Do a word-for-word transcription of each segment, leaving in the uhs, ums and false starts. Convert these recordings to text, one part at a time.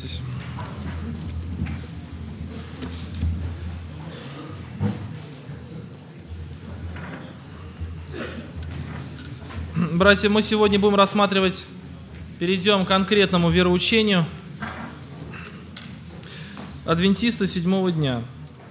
Присаживайтесь. Братья, мы сегодня будем рассматривать, перейдем к конкретному вероучению адвентиста седьмого дня.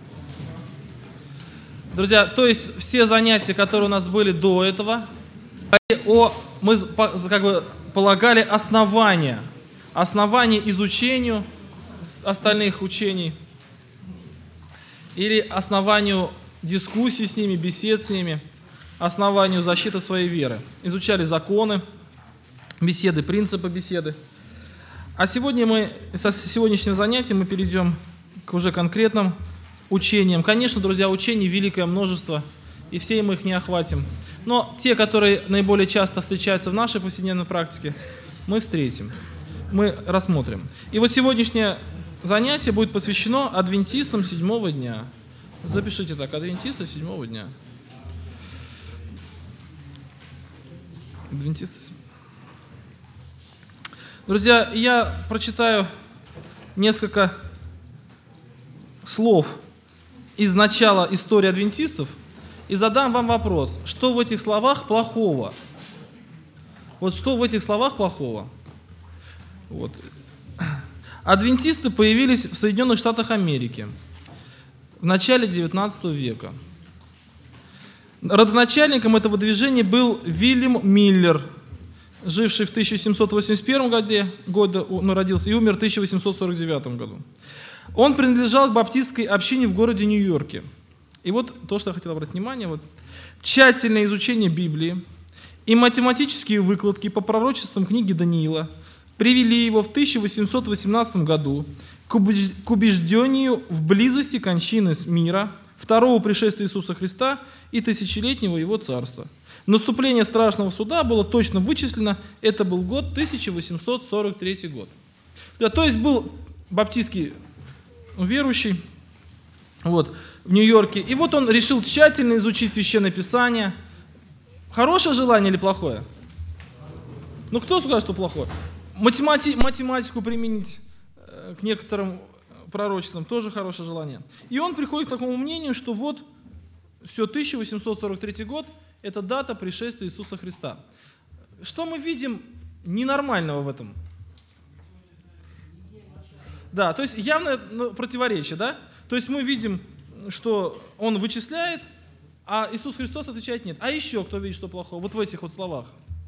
Друзья, то есть все занятия, которые у нас были до этого, о, мы как бы полагали основания, основания изучению остальных учений или основанию дискуссий с ними, бесед с ними, основанию защиты своей веры. Изучали законы, беседы, принципы беседы. А сегодня мы, со сегодняшнего занятия мы перейдем к уже конкретным учениям. Конечно, друзья, учений великое множество, и все мы их не охватим. Но те, которые наиболее часто встречаются в нашей повседневной практике, мы встретим, мы рассмотрим. И вот сегодняшнее занятие будет посвящено адвентистам седьмого дня. Запишите так, адвентисты седьмого дня. Адвентисты. Друзья, я прочитаю несколько слов из начала истории адвентистов и задам вам вопрос, что в этих словах плохого? Вот что в этих словах плохого? Вот. Адвентисты появились в Соединенных Штатах Америки в начале девятнадцатого века. Родоначальником этого движения был Вильям Миллер, живший в тысяча семьсот восемьдесят первом году, года, ну, родился и умер в тысяча восемьсот сорок девятом году. Он принадлежал к баптистской общине в городе Нью-Йорке. И вот то, что я хотел обратить внимание, вот, тщательное изучение Библии и математические выкладки по пророчествам книги Даниила привели его в тысяча восемьсот восемнадцатом году к убеждению в близости кончины мира, второго пришествия Иисуса Христа и тысячелетнего Его царства. Наступление страшного суда было точно вычислено, это был год тысяча восемьсот сорок третий год. Да, то есть был баптистский верующий вот, в Нью-Йорке, и вот он решил тщательно изучить Священное Писание. Хорошее желание или плохое? Ну кто скажет, что плохое? Математи- математику применить э, к некоторым пророчествам тоже хорошее желание. И он приходит к такому мнению, что вот все, тысяча восемьсот сорок третий год – это дата пришествия Иисуса Христа. Что мы видим ненормального в этом? Да, то есть явное ну, противоречие, да? То есть мы видим, что он вычисляет, а Иисус Христос отвечает нет. А еще кто видит, что плохого? Вот в этих вот словах.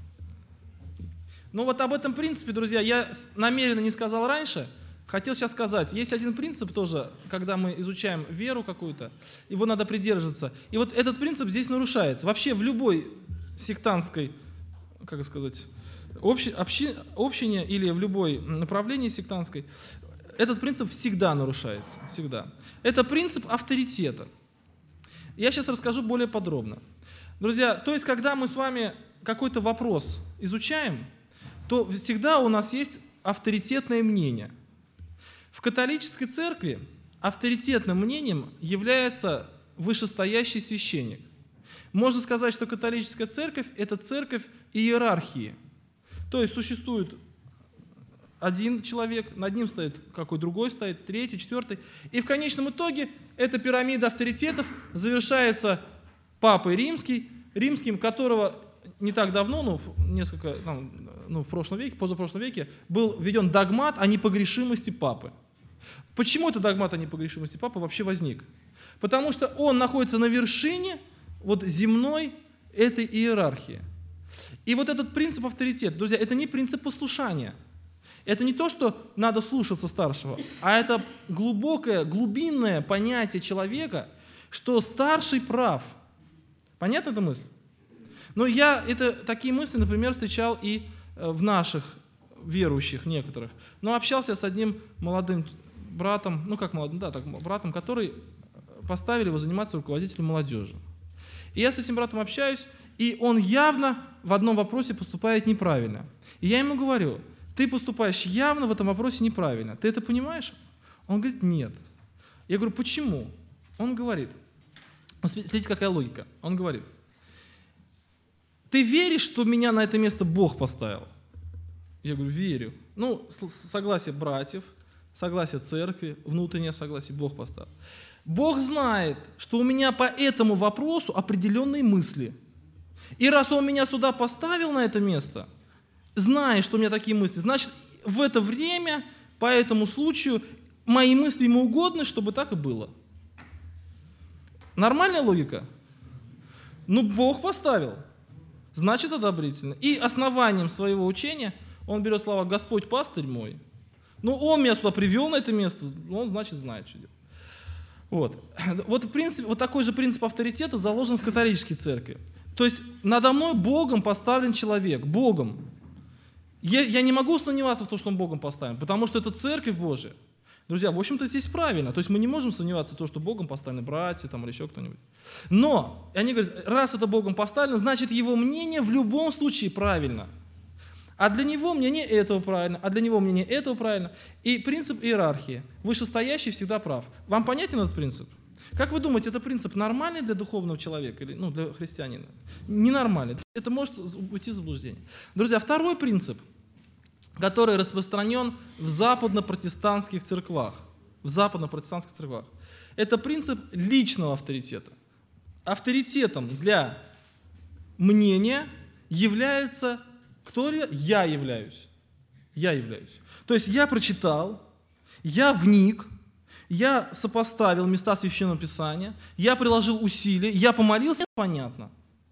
Ну вот об этом принципе, друзья, я намеренно не сказал раньше, хотел сейчас сказать. Есть один принцип тоже, когда мы изучаем веру какую-то, его надо придерживаться. И вот этот принцип здесь нарушается. Вообще в любой сектантской, как сказать, общ, общи, общине или в любой направлении сектантской, этот принцип всегда нарушается. Всегда. Это принцип авторитета. Я сейчас расскажу более подробно. Друзья, то есть когда мы с вами какой-то вопрос изучаем, то всегда у нас есть авторитетное мнение. В католической церкви авторитетным мнением является вышестоящий священник. Можно сказать, что католическая церковь – это церковь иерархии. То есть существует один человек, над ним стоит какой другой стоит, третий, четвертый. И в конечном итоге эта пирамида авторитетов завершается Папой Римский, римским, которого не так давно, ну, несколько, ну, в прошлом веке, позапрошлом веке, был введен догмат о непогрешимости Папы. Почему этот догмат о непогрешимости Папы вообще возник? Потому что он находится на вершине вот земной этой иерархии. И вот этот принцип авторитета, друзья, это не принцип послушания. Это не то, что надо слушаться старшего, а это глубокое, глубинное понятие человека, что старший прав. Понятна эта мысль? Но я это, такие мысли, например, встречал и в наших верующих некоторых. Но общался с одним молодым братом, ну как молодым, да, так, братом, который поставили его заниматься руководителем молодежи. И я с этим братом общаюсь, и он явно в одном вопросе поступает неправильно. И я ему говорю: ты поступаешь явно в этом вопросе неправильно. Ты это понимаешь? Он говорит: нет. Я говорю: почему? Он говорит, смотрите, какая логика. Он говорит: ты веришь, что меня на это место Бог поставил? Я говорю: верю. Ну, согласие братьев, согласие церкви, внутреннее согласие Бог поставил. Бог знает, что у меня по этому вопросу определенные мысли. И раз Он меня сюда поставил на это место, зная, что у меня такие мысли, значит, в это время, по этому случаю, мои мысли Ему угодны, чтобы так и было. Нормальная логика? Ну, Бог поставил. Значит, одобрительно. И основанием своего учения Он берет слова «Господь пастырь мой». Ну, Он меня сюда привел на это место, Он, значит, знает, что делать. Вот. Вот, в принципе, вот такой же принцип авторитета заложен в католической церкви. То есть надо мной Богом поставлен человек, Богом. Я, я не могу сомневаться в том, что он Богом поставлен, потому что это церковь Божия. Друзья, в общем-то здесь правильно. То есть мы не можем сомневаться в том, что Богом поставлены братья там, или еще кто-нибудь. Но, они говорят, раз это Богом поставлено, значит его мнение в любом случае правильно. А для него мнение этого правильно, а для него мнение этого правильно. И принцип иерархии. Вышестоящий всегда прав. Вам понятен этот принцип? Как вы думаете, это принцип нормальный для духовного человека или ну, для христианина? Ненормальный. Это может уйти в заблуждение. Друзья, второй принцип, который распространен в западно-протестантских церквах. В западно-протестантских церквах. Это принцип личного авторитета. Авторитетом для мнения является кто ли? Я являюсь. Я являюсь. То есть я прочитал, я вник, я сопоставил места Священного Писания, я приложил усилия, я помолился, понятно.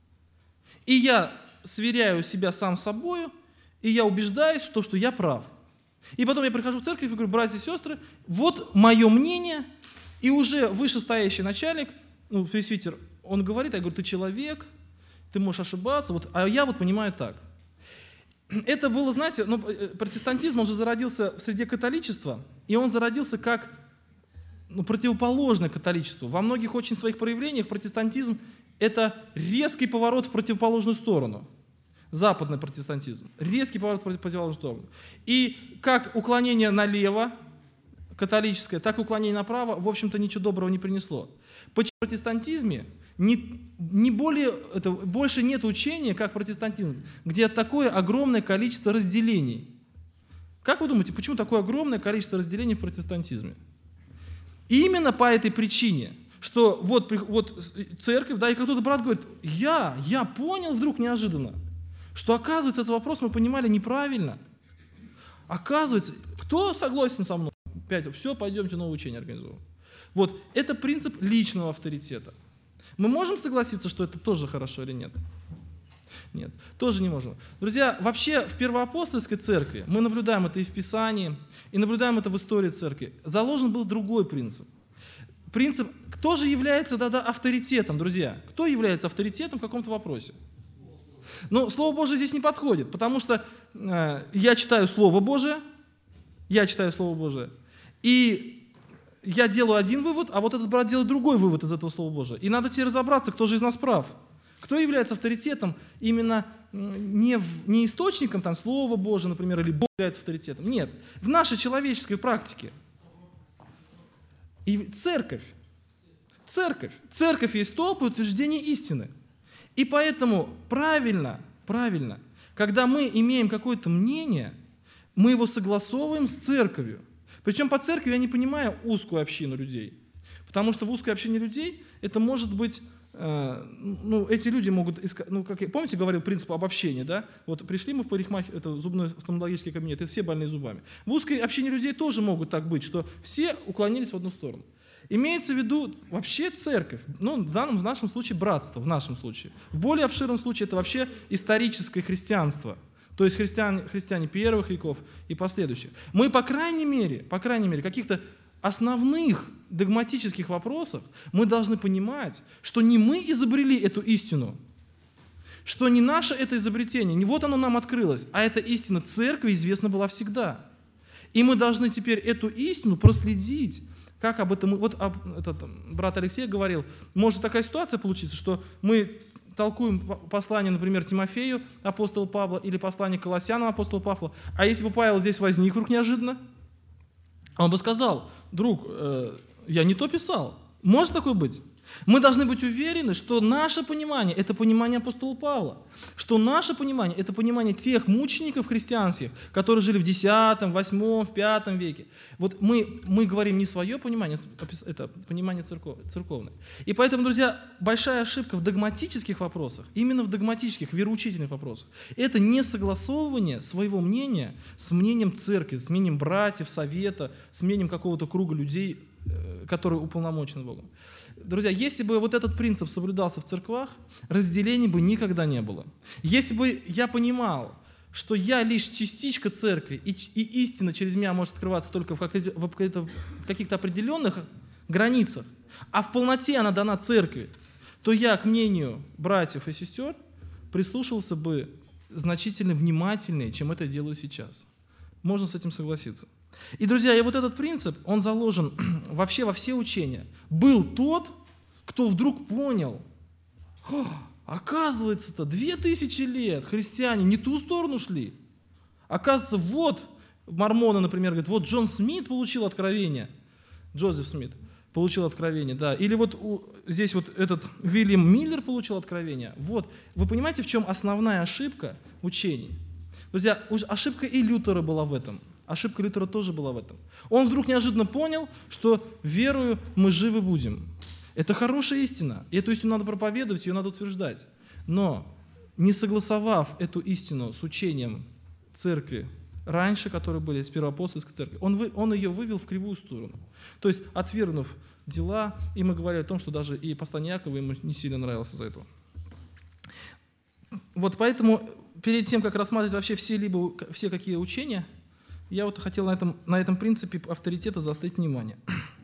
И я сверяю себя сам с собой, и я убеждаюсь, что, что я прав. И потом я прихожу в церковь и говорю: братья и сестры, вот мое мнение, и уже вышестоящий начальник, ну, пресвитер, он говорит, я говорю: ты человек, ты можешь ошибаться, вот, а я вот понимаю так. Это было, знаете, ну, протестантизм, он же зародился в среде католичества, и он зародился как ну, противоположное католичеству. Во многих очень своих проявлениях протестантизм – это резкий поворот в противоположную сторону. Западный протестантизм. Резкий поворот в противоположную сторону. И как уклонение налево, католическое, так и уклонение направо, в общем-то, ничего доброго не принесло. Почему в протестантизме не, не более, это, больше нет учения, как протестантизм, где такое огромное количество разделений? Как вы думаете, почему такое огромное количество разделений в протестантизме? Именно по этой причине, что вот, вот церковь, да, и кто-то брат говорит: я, я понял вдруг неожиданно, что, оказывается, этот вопрос мы понимали неправильно. Оказывается, кто согласен со мной? Опять, все, пойдемте новое учение организовывать. Вот, это принцип личного авторитета. Мы можем согласиться, что это тоже хорошо или нет? Нет, тоже не можем. Друзья, вообще в первоапостольской церкви, мы наблюдаем это и в Писании, и наблюдаем это в истории церкви, заложен был другой принцип. Принцип, кто же является тогда авторитетом, друзья? Кто является авторитетом в каком-то вопросе? Но Слово Божие здесь не подходит, потому что э, я читаю Слово Божие, я читаю Слово Божие, и я делаю один вывод, а вот этот брат делает другой вывод из этого Слова Божия. И надо тебе разобраться, кто же из нас прав. Кто является авторитетом именно не, в, не источником там, Слова Божия, например, или Бог является авторитетом. Нет, в нашей человеческой практике. И церковь, церковь, церковь есть столб утверждения истины. И поэтому правильно, правильно, когда мы имеем какое-то мнение, мы его согласовываем с церковью. Причем по церкви я не понимаю узкую общину людей. Потому что в узкой общине людей это может быть, э, ну, эти люди могут искать, ну, как я, помните, говорил принцип обобщения, да? Вот пришли мы в парикмахер, это зубной стоматологический кабинет, и все больные зубами. В узкой общине людей тоже могут так быть, что все уклонились в одну сторону. Имеется в виду вообще церковь, ну, в, данном, в нашем случае братство, в нашем случае. В более обширном случае это вообще историческое христианство. То есть христиане, христиане первых веков и последующих. Мы, по крайней мере, по крайней мере, каких-то основных догматических вопросах мы должны понимать, что не мы изобрели эту истину, что не наше это изобретение, не вот оно нам открылось, а эта истина церкви известна была всегда. И мы должны теперь эту истину проследить. Как об этом, вот об, этот, брат Алексей говорил, может такая ситуация получиться, что мы толкуем послание, например, Тимофею, апостола Павла, или послание Колоссянам, апостола Павла, а если бы Павел здесь возник вдруг неожиданно, он бы сказал: друг, э, я не то писал. Может такое быть? Мы должны быть уверены, что наше понимание – это понимание апостола Павла, что наше понимание – это понимание тех мучеников христианских, которые жили в десятом, восьмом, в пятом веке. Вот мы, мы говорим не свое понимание, это понимание церков, церковное. И поэтому, друзья, большая ошибка в догматических вопросах, именно в догматических, вероучительных вопросах, это не согласовывание своего мнения с мнением церкви, с мнением братьев, совета, с мнением какого-то круга людей, которые уполномочены Богом. Друзья, если бы вот этот принцип соблюдался в церквах, разделений бы никогда не было. Если бы я понимал, что я лишь частичка церкви, и, и истина через меня может открываться только в, каких- в каких-то определенных границах, а в полноте она дана церкви, то я, к мнению братьев и сестер, прислушивался бы значительно внимательнее, чем это делаю сейчас. Можно с этим согласиться. И, друзья, и вот этот принцип, он заложен вообще во все учения. Был тот, кто вдруг понял, оказывается-то, две тысячи лет христиане не ту сторону шли. Оказывается, вот, мормоны, например, говорят, вот Джон Смит получил откровение, Джозеф Смит получил откровение, да, или вот у, здесь вот этот Вильям Миллер получил откровение. Вот, вы понимаете, в чем основная ошибка учений? Друзья, ошибка и Лютера была в этом. Ошибка Лютера тоже была в этом. Он вдруг неожиданно понял, что верою мы живы будем. Это хорошая истина. И эту истину надо проповедовать, ее надо утверждать. Но не согласовав эту истину с учением церкви раньше, которые были с первоапостольской церкви, он, вы, он ее вывел в кривую сторону. То есть отвергнув дела, и мы говорили о том, что даже и послание Иакова ему не сильно нравилось из-за этого. Вот поэтому перед тем, как рассматривать вообще все, либо, все какие учения, я вот хотел на этом, на этом принципе авторитета заострить внимание.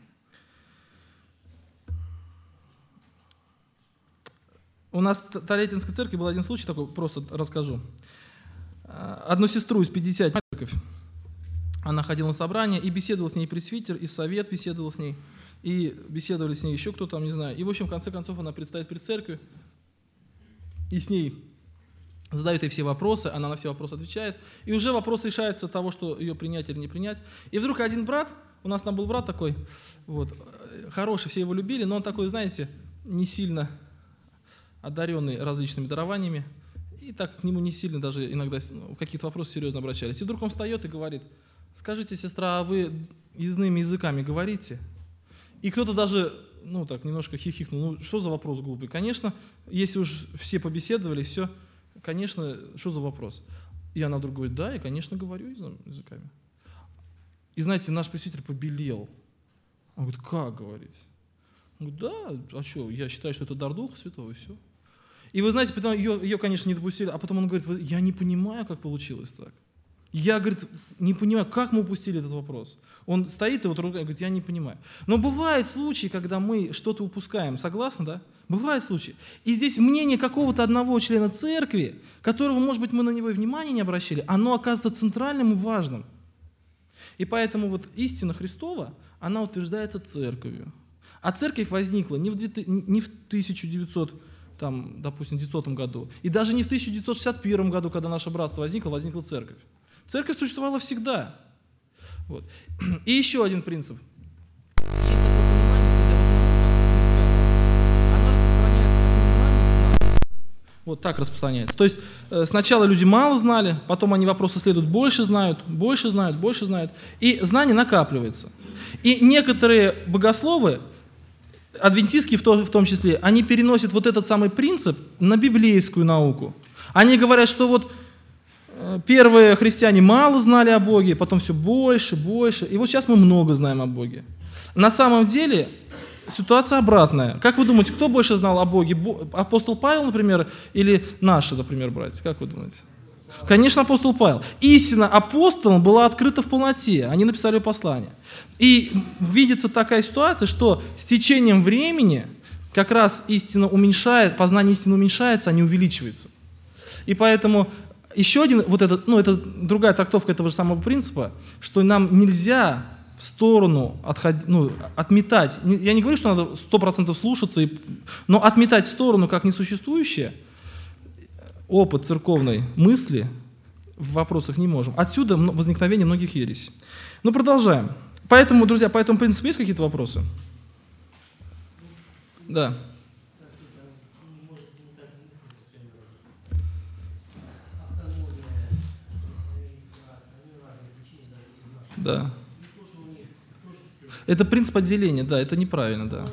У нас в Толетинской церкви был один случай такой, просто расскажу. Одну сестру из Пятидесятницы, церковь, она ходила на собрание, и беседовал с ней пресвитер, и совет беседовал с ней, и беседовали с ней еще кто там, не знаю. И, в общем, в конце концов, она предстоит перед церковью, и с ней задают ей все вопросы, она на все вопросы отвечает, и уже вопрос решается того, что ее принять или не принять. И вдруг один брат, у нас там был брат такой, вот, хороший, все его любили, но он такой, знаете, не сильно одаренный различными дарованиями, и так к нему не сильно даже иногда в какие-то вопросы серьезно обращались. И вдруг он встает и говорит: скажите, сестра, а вы иными языками говорите? И кто-то даже, ну так, немножко хихикнул, ну что за вопрос глупый? Конечно, если уж все побеседовали, все, конечно, что за вопрос? И она вдруг говорит: да, я, конечно, говорю языками. И знаете, наш пресвитер побелел. Он говорит: как говорить? Он говорит: да, а что, я считаю, что это дар Духа Святого, и все. И вы знаете, потом ее, ее, конечно, не допустили, а потом он говорит: я не понимаю, как получилось так. Я, говорит, не понимаю, как мы упустили этот вопрос. Он стоит и вот рукой говорит: я не понимаю. Но бывают случаи, когда мы что-то упускаем, согласны, да? Бывают случаи. И здесь мнение какого-то одного члена церкви, которого, может быть, мы на него и внимания не обращали, оно оказывается центральным и важным. И поэтому вот истина Христова, она утверждается церковью. А церковь возникла не в тысяча девятьсот, там, допустим, девятисотом году, и даже не в тысяча девятьсот шестьдесят первом году, когда наше братство возникло, возникла церковь. Церковь существовала всегда. Вот. И еще один принцип. Вот так распространяется. То есть э, сначала люди мало знали, потом они вопросы следуют, больше знают, больше знают, больше знают, и знание накапливается. И некоторые богословы, адвентистские в, то, в том числе, они переносят вот этот самый принцип на библейскую науку. Они говорят, что вот э, первые христиане мало знали о Боге, потом все больше, больше, и вот сейчас мы много знаем о Боге. На самом деле ситуация обратная. Как вы думаете, кто больше знал о Боге? Апостол Павел, например, или наши, например, братья? Как вы думаете? Конечно, апостол Павел. Истина апостолам была открыта в полноте. Они написали послание. И видится такая ситуация, что с течением времени как раз истина уменьшает, познание истины уменьшается, а не увеличивается. И поэтому еще один, вот этот, ну, это другая трактовка этого же самого принципа, что нам нельзя в сторону отходить, ну, отметать. Я не говорю, что надо сто процентов слушаться, и, но отметать в сторону как несуществующее опыт церковной мысли в вопросах не можем. Отсюда возникновение многих ересей. Ну, продолжаем. Поэтому, друзья, по этому принципу есть какие-то вопросы? Да. Да. Это принцип отделения, да, это неправильно, да.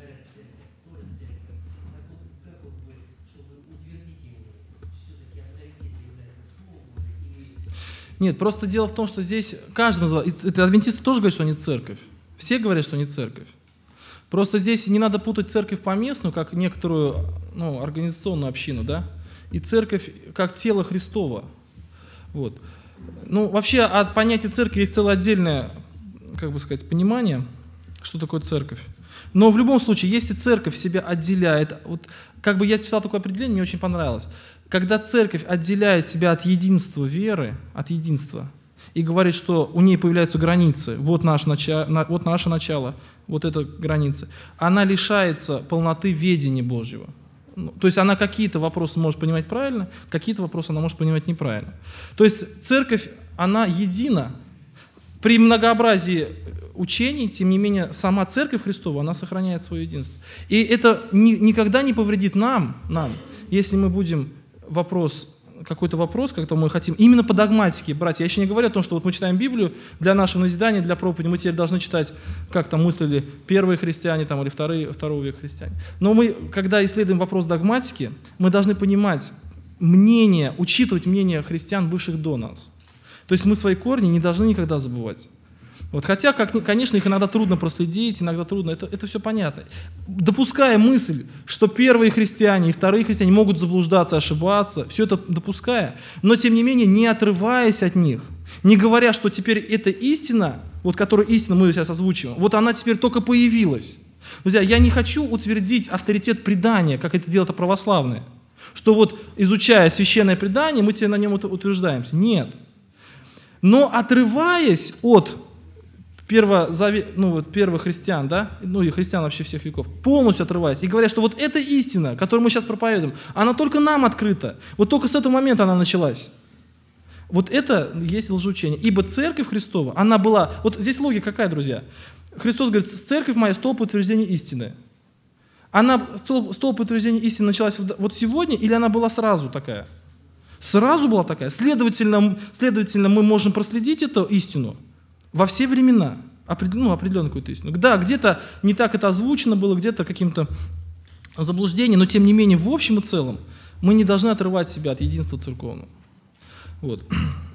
Нет, просто дело в том, что здесь каждый называет, это адвентисты тоже говорят, что они церковь. Все говорят, что они церковь. Просто здесь не надо путать церковь поместную, как некоторую, ну, организационную общину, да, и церковь как тело Христово. Вот. Ну, вообще от понятия церкви есть целое отдельное, как бы сказать, понимание, что такое церковь. Но в любом случае, если церковь себя отделяет, вот как бы я читал такое определение, мне очень понравилось. Когда церковь отделяет себя от единства веры, от единства, и говорит, что у ней появляются границы, вот, наш начало, вот наше начало, вот эта граница, она лишается полноты ведения Божьего. Ну, то есть она какие-то вопросы может понимать правильно, какие-то вопросы она может понимать неправильно. То есть церковь, она едина. При многообразии учений, тем не менее, сама Церковь Христова, она сохраняет свое единство. И это ни, никогда не повредит нам, нам, если мы будем вопрос, какой-то вопрос, когда мы хотим именно по догматике брать. Я еще не говорю о том, что вот мы читаем Библию для нашего назидания, для проповеди, мы теперь должны читать, как там мыслили первые христиане там, или вторые, второго века христиане. Но мы, когда исследуем вопрос догматики, мы должны понимать мнение, учитывать мнение христиан, бывших до нас. То есть мы свои корни не должны никогда забывать. Вот, хотя, как, конечно, их иногда трудно проследить, иногда трудно, это, это все понятно. Допуская мысль, что первые христиане и вторые христиане могут заблуждаться, ошибаться, все это допуская, но тем не менее не отрываясь от них, не говоря, что теперь эта истина, вот которую истину мы сейчас озвучиваем, вот она теперь только появилась. Друзья, я не хочу утвердить авторитет предания, как это делают православные, что вот изучая священное предание, мы теперь на нем утверждаемся. Нет. Но отрываясь от Первозавет, ну, вот, первых христиан, да, ну и христиан вообще всех веков, полностью отрываясь, и говорят, что вот эта истина, которую мы сейчас проповедуем, она только нам открыта, вот только с этого момента она началась. Вот это есть лжеучение. Ибо Церковь Христова, она была, вот здесь логика какая, друзья? Христос говорит, Церковь моя, столб утверждения истины. Она, столб, столб утверждения истины началась вот сегодня, или она была сразу такая? Сразу была такая. Следовательно, следовательно мы можем проследить эту истину во все времена, определенную, ну, определенную какую-то истину. Да, где-то не так это озвучено было, где-то каким-то заблуждением, но тем не менее, в общем и целом, мы не должны отрывать себя от единства церковного. Вот.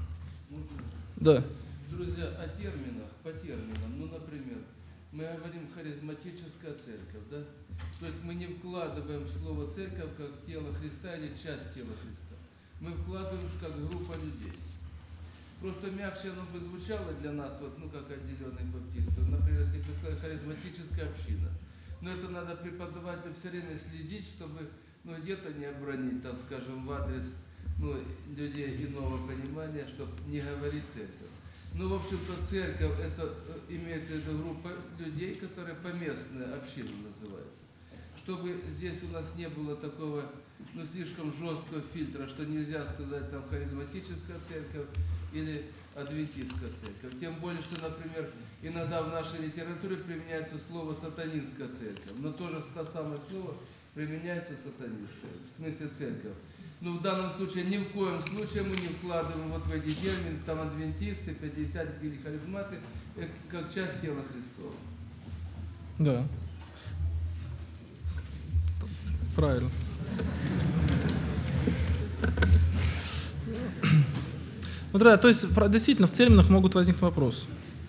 Да. Друзья, о терминах, по терминам, ну, например, мы говорим харизматическая церковь, да? То есть мы не вкладываем в слово церковь как тело Христа или часть тела Христа. Мы вкладываем как группа людей. Просто мягче оно бы звучало для нас, вот, ну, как отделенных баптистов, например, если бы сказали харизматическая община. Но это надо преподавателю все время следить, чтобы, ну, где-то не обронить, там, скажем, в адрес, ну, людей иного понимания, чтобы не говорить церковь. Ну, в общем-то, церковь, это имеется в виду группа людей, которые поместная община называется. Чтобы здесь у нас не было такого, ну, слишком жесткого фильтра, что нельзя сказать там харизматическая церковь или адвентистская церковь. Тем более, что, например, иногда в нашей литературе применяется слово сатанинская церковь, но тоже то самое слово применяется сатанинское, в смысле церковь. Но в данном случае ни в коем случае мы не вкладываем вот в эти термины, там адвентисты, пятидесятники или харизматы, как часть тела Христова. Да. Правильно. Ну, да, то есть, действительно, в терминах могут возникнуть вопросы.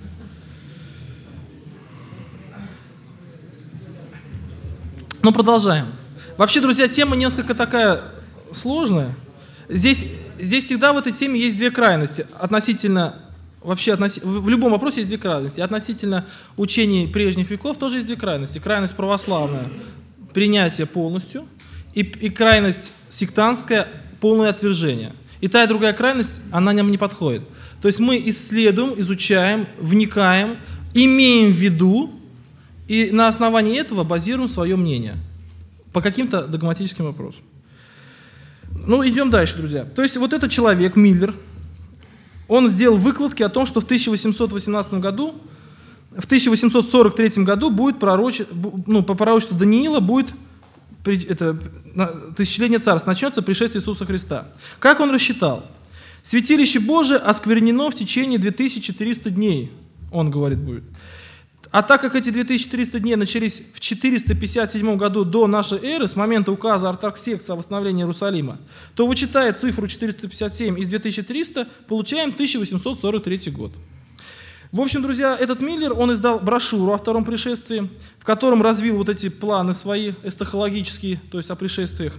Но продолжаем. Вообще, друзья, тема несколько такая сложная. Здесь, здесь всегда в этой теме есть две крайности. Относительно, вообще, относи, в любом вопросе есть две крайности. Относительно учений прежних веков тоже есть две крайности. Крайность православная, принятие полностью, и, и крайность сектантская, полное отвержение. И та, и другая крайность, она нам не подходит. То есть мы исследуем, изучаем, вникаем, имеем в виду, и на основании этого базируем свое мнение по каким-то догматическим вопросам. Ну, идем дальше, друзья. То есть вот этот человек, Миллер, он сделал выкладки о том, что в тысяча восемьсот восемнадцатом году в тысяча восемьсот сорок третьем году будет пророче, ну, по пророчеству Даниила будет это, тысячелетие царства, начнется пришествие Иисуса Христа. Как он рассчитал? Святилище Божие осквернено в течение две тысячи триста дней, он говорит, будет. А так как эти две тысячи триста дней начались в четыреста пятьдесят седьмом году до нашей эры, с момента указа Артаксеркса о восстановлении Иерусалима, то, вычитая цифру четыреста пятьдесят семь из две тысячи триста, получаем тысяча восемьсот сорок третий год. В общем, друзья, этот Миллер, он издал брошюру о втором пришествии, в котором развил вот эти планы свои эстахологические, то есть о пришествиях.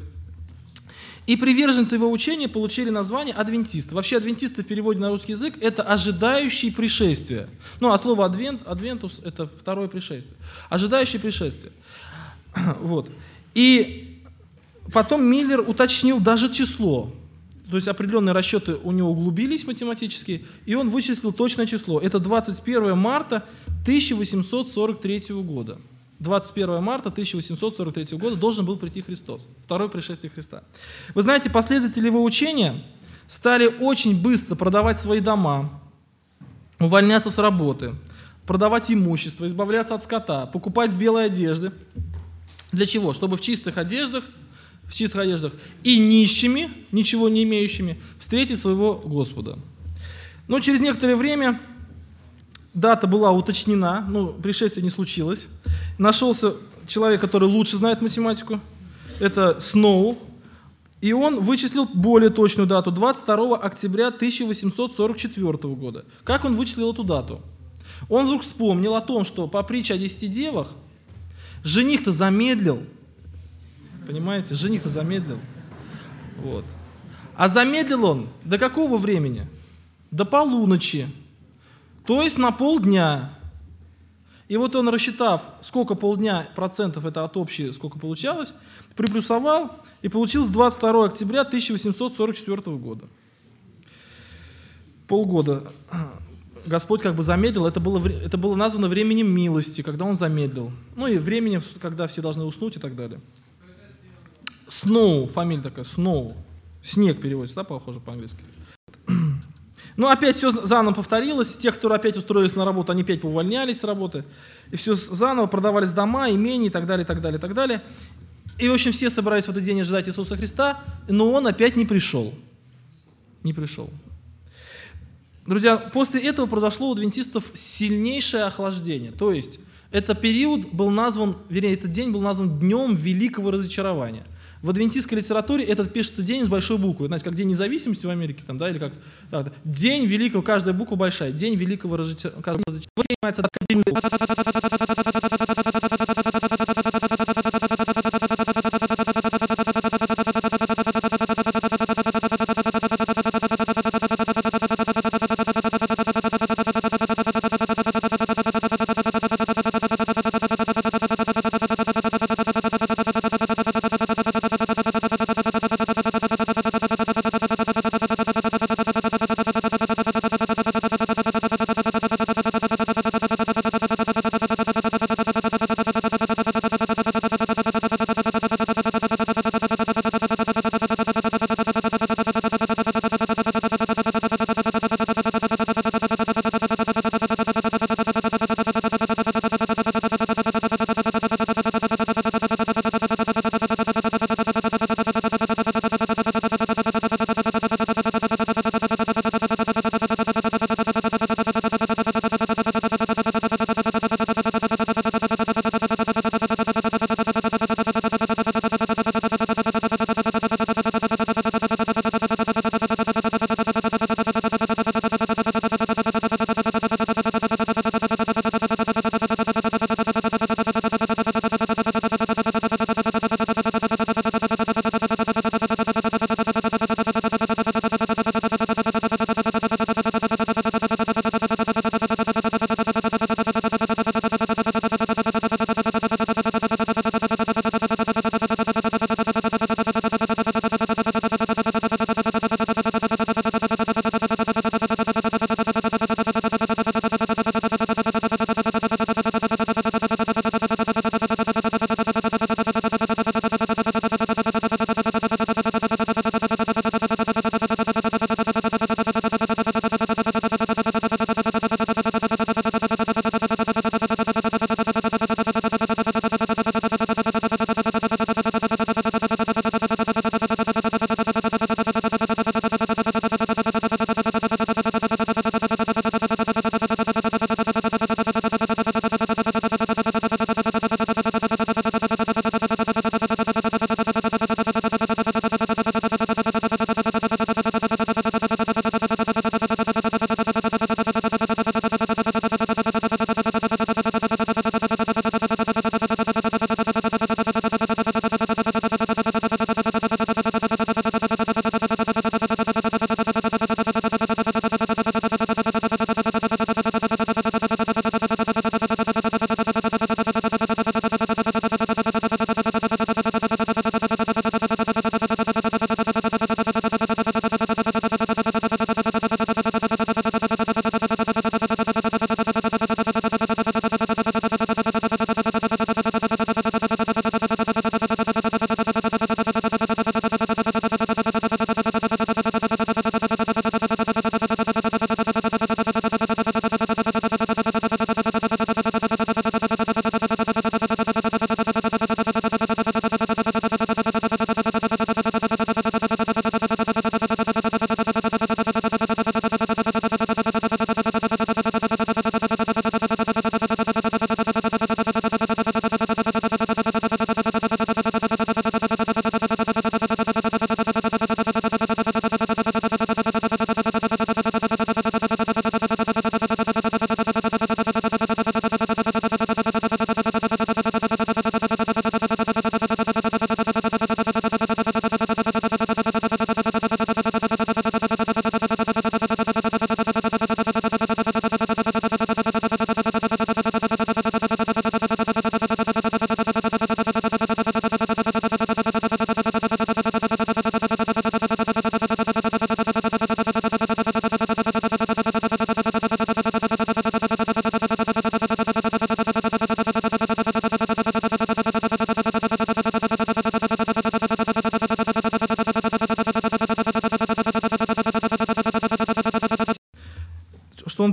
И приверженцы его учения получили название адвентисты. Вообще адвентисты в переводе на русский язык – это ожидающие пришествия. Ну, от слова адвент, адвентус – это второе пришествие. Ожидающие пришествия. Вот. И потом Миллер уточнил даже число. То есть определенные расчеты у него углубились математически, и он вычислил точное число. Это двадцать первое марта тысяча восемьсот сорок третьего года. двадцать первое марта тысяча восемьсот сорок третьего года должен был прийти Христос, второе пришествие Христа. Вы знаете, последователи его учения стали очень быстро продавать свои дома, увольняться с работы, продавать имущество, избавляться от скота, покупать белые одежды. Для чего? Чтобы в чистых одеждах, в чистых одеждах и нищими, ничего не имеющими, встретить своего Господа. Но через некоторое время дата была уточнена, ну, пришествие не случилось. Нашелся человек, который лучше знает математику, это Сноу, и он вычислил более точную дату, двадцать второго октября тысяча восемьсот сорок четвёртого года. Как он вычислил эту дату? Он вдруг вспомнил о том, что по притче о десяти девах жених-то замедлил, понимаете, жених-то замедлил, вот. А замедлил он до какого времени? До полуночи. То есть на полдня. И вот он, рассчитав, сколько полдня процентов это от общей, сколько получалось, приплюсовал, и получилось двадцать второго октября тысяча восемьсот сорок четвёртого года. Полгода Господь как бы замедлил, это было, это было названо временем милости, когда он замедлил. Ну и временем, когда все должны уснуть и так далее. Сноу, фамилия такая, Сноу. Снег переводится, да, похоже по-английски. Ну, опять все заново повторилось. Те, кто опять устроились на работу, они опять увольнялись с работы. И все заново, продавались дома, имения и так далее, и так далее, и так далее. И, в общем, все собирались в этот день ожидать Иисуса Христа, но Он опять не пришел. Не пришел. Друзья, после этого произошло у адвентистов сильнейшее охлаждение. То есть, этот период был назван, вернее, этот день был назван Днем Великого Разочарования. В адвентистской литературе этот пишется день с большой буквы. Знаете, как День независимости в Америке, там, да, или как да, День Великого, каждая буква большая. День Великого Разочарования.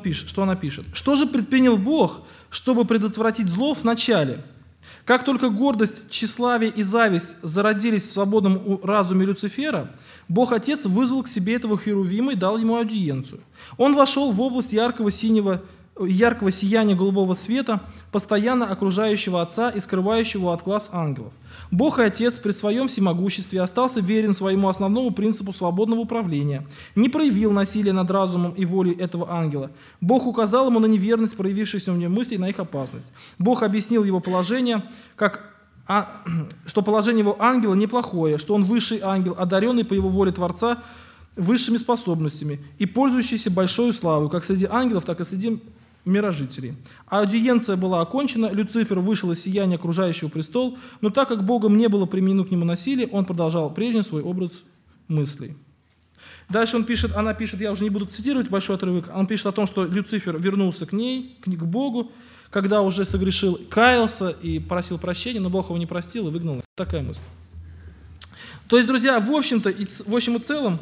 пишет, что она пишет. «Что же предпринял Бог, чтобы предотвратить зло в начале? Как только гордость, тщеславие и зависть зародились в свободном разуме Люцифера, Бог Отец вызвал к себе этого херувима и дал ему аудиенцию. Он вошел в область яркого синего, яркого сияния голубого света, постоянно окружающего Отца и скрывающего от глаз ангелов. Бог и Отец при своем всемогуществе остался верен своему основному принципу свободного управления, не проявил насилия над разумом и волей этого ангела. Бог указал ему на неверность, проявившуюся в нем мыслей, на их опасность. Бог объяснил его положение, как, а, что положение его ангела неплохое, что он высший ангел, одаренный по его воле Творца высшими способностями и пользующийся большой славой, как среди ангелов, так и среди мирожителей. Аудиенция была окончена, Люцифер вышел из сияния окружающего престол, но так как Богом не было применено к нему насилие, он продолжал прежний свой образ мыслей». Дальше он пишет, она пишет, я уже не буду цитировать большой отрывок, он пишет о том, что Люцифер вернулся к ней, к Богу, когда уже согрешил, каялся и просил прощения, но Бог его не простил и выгнал. Такая мысль. То есть, друзья, в общем-то, в общем и целом,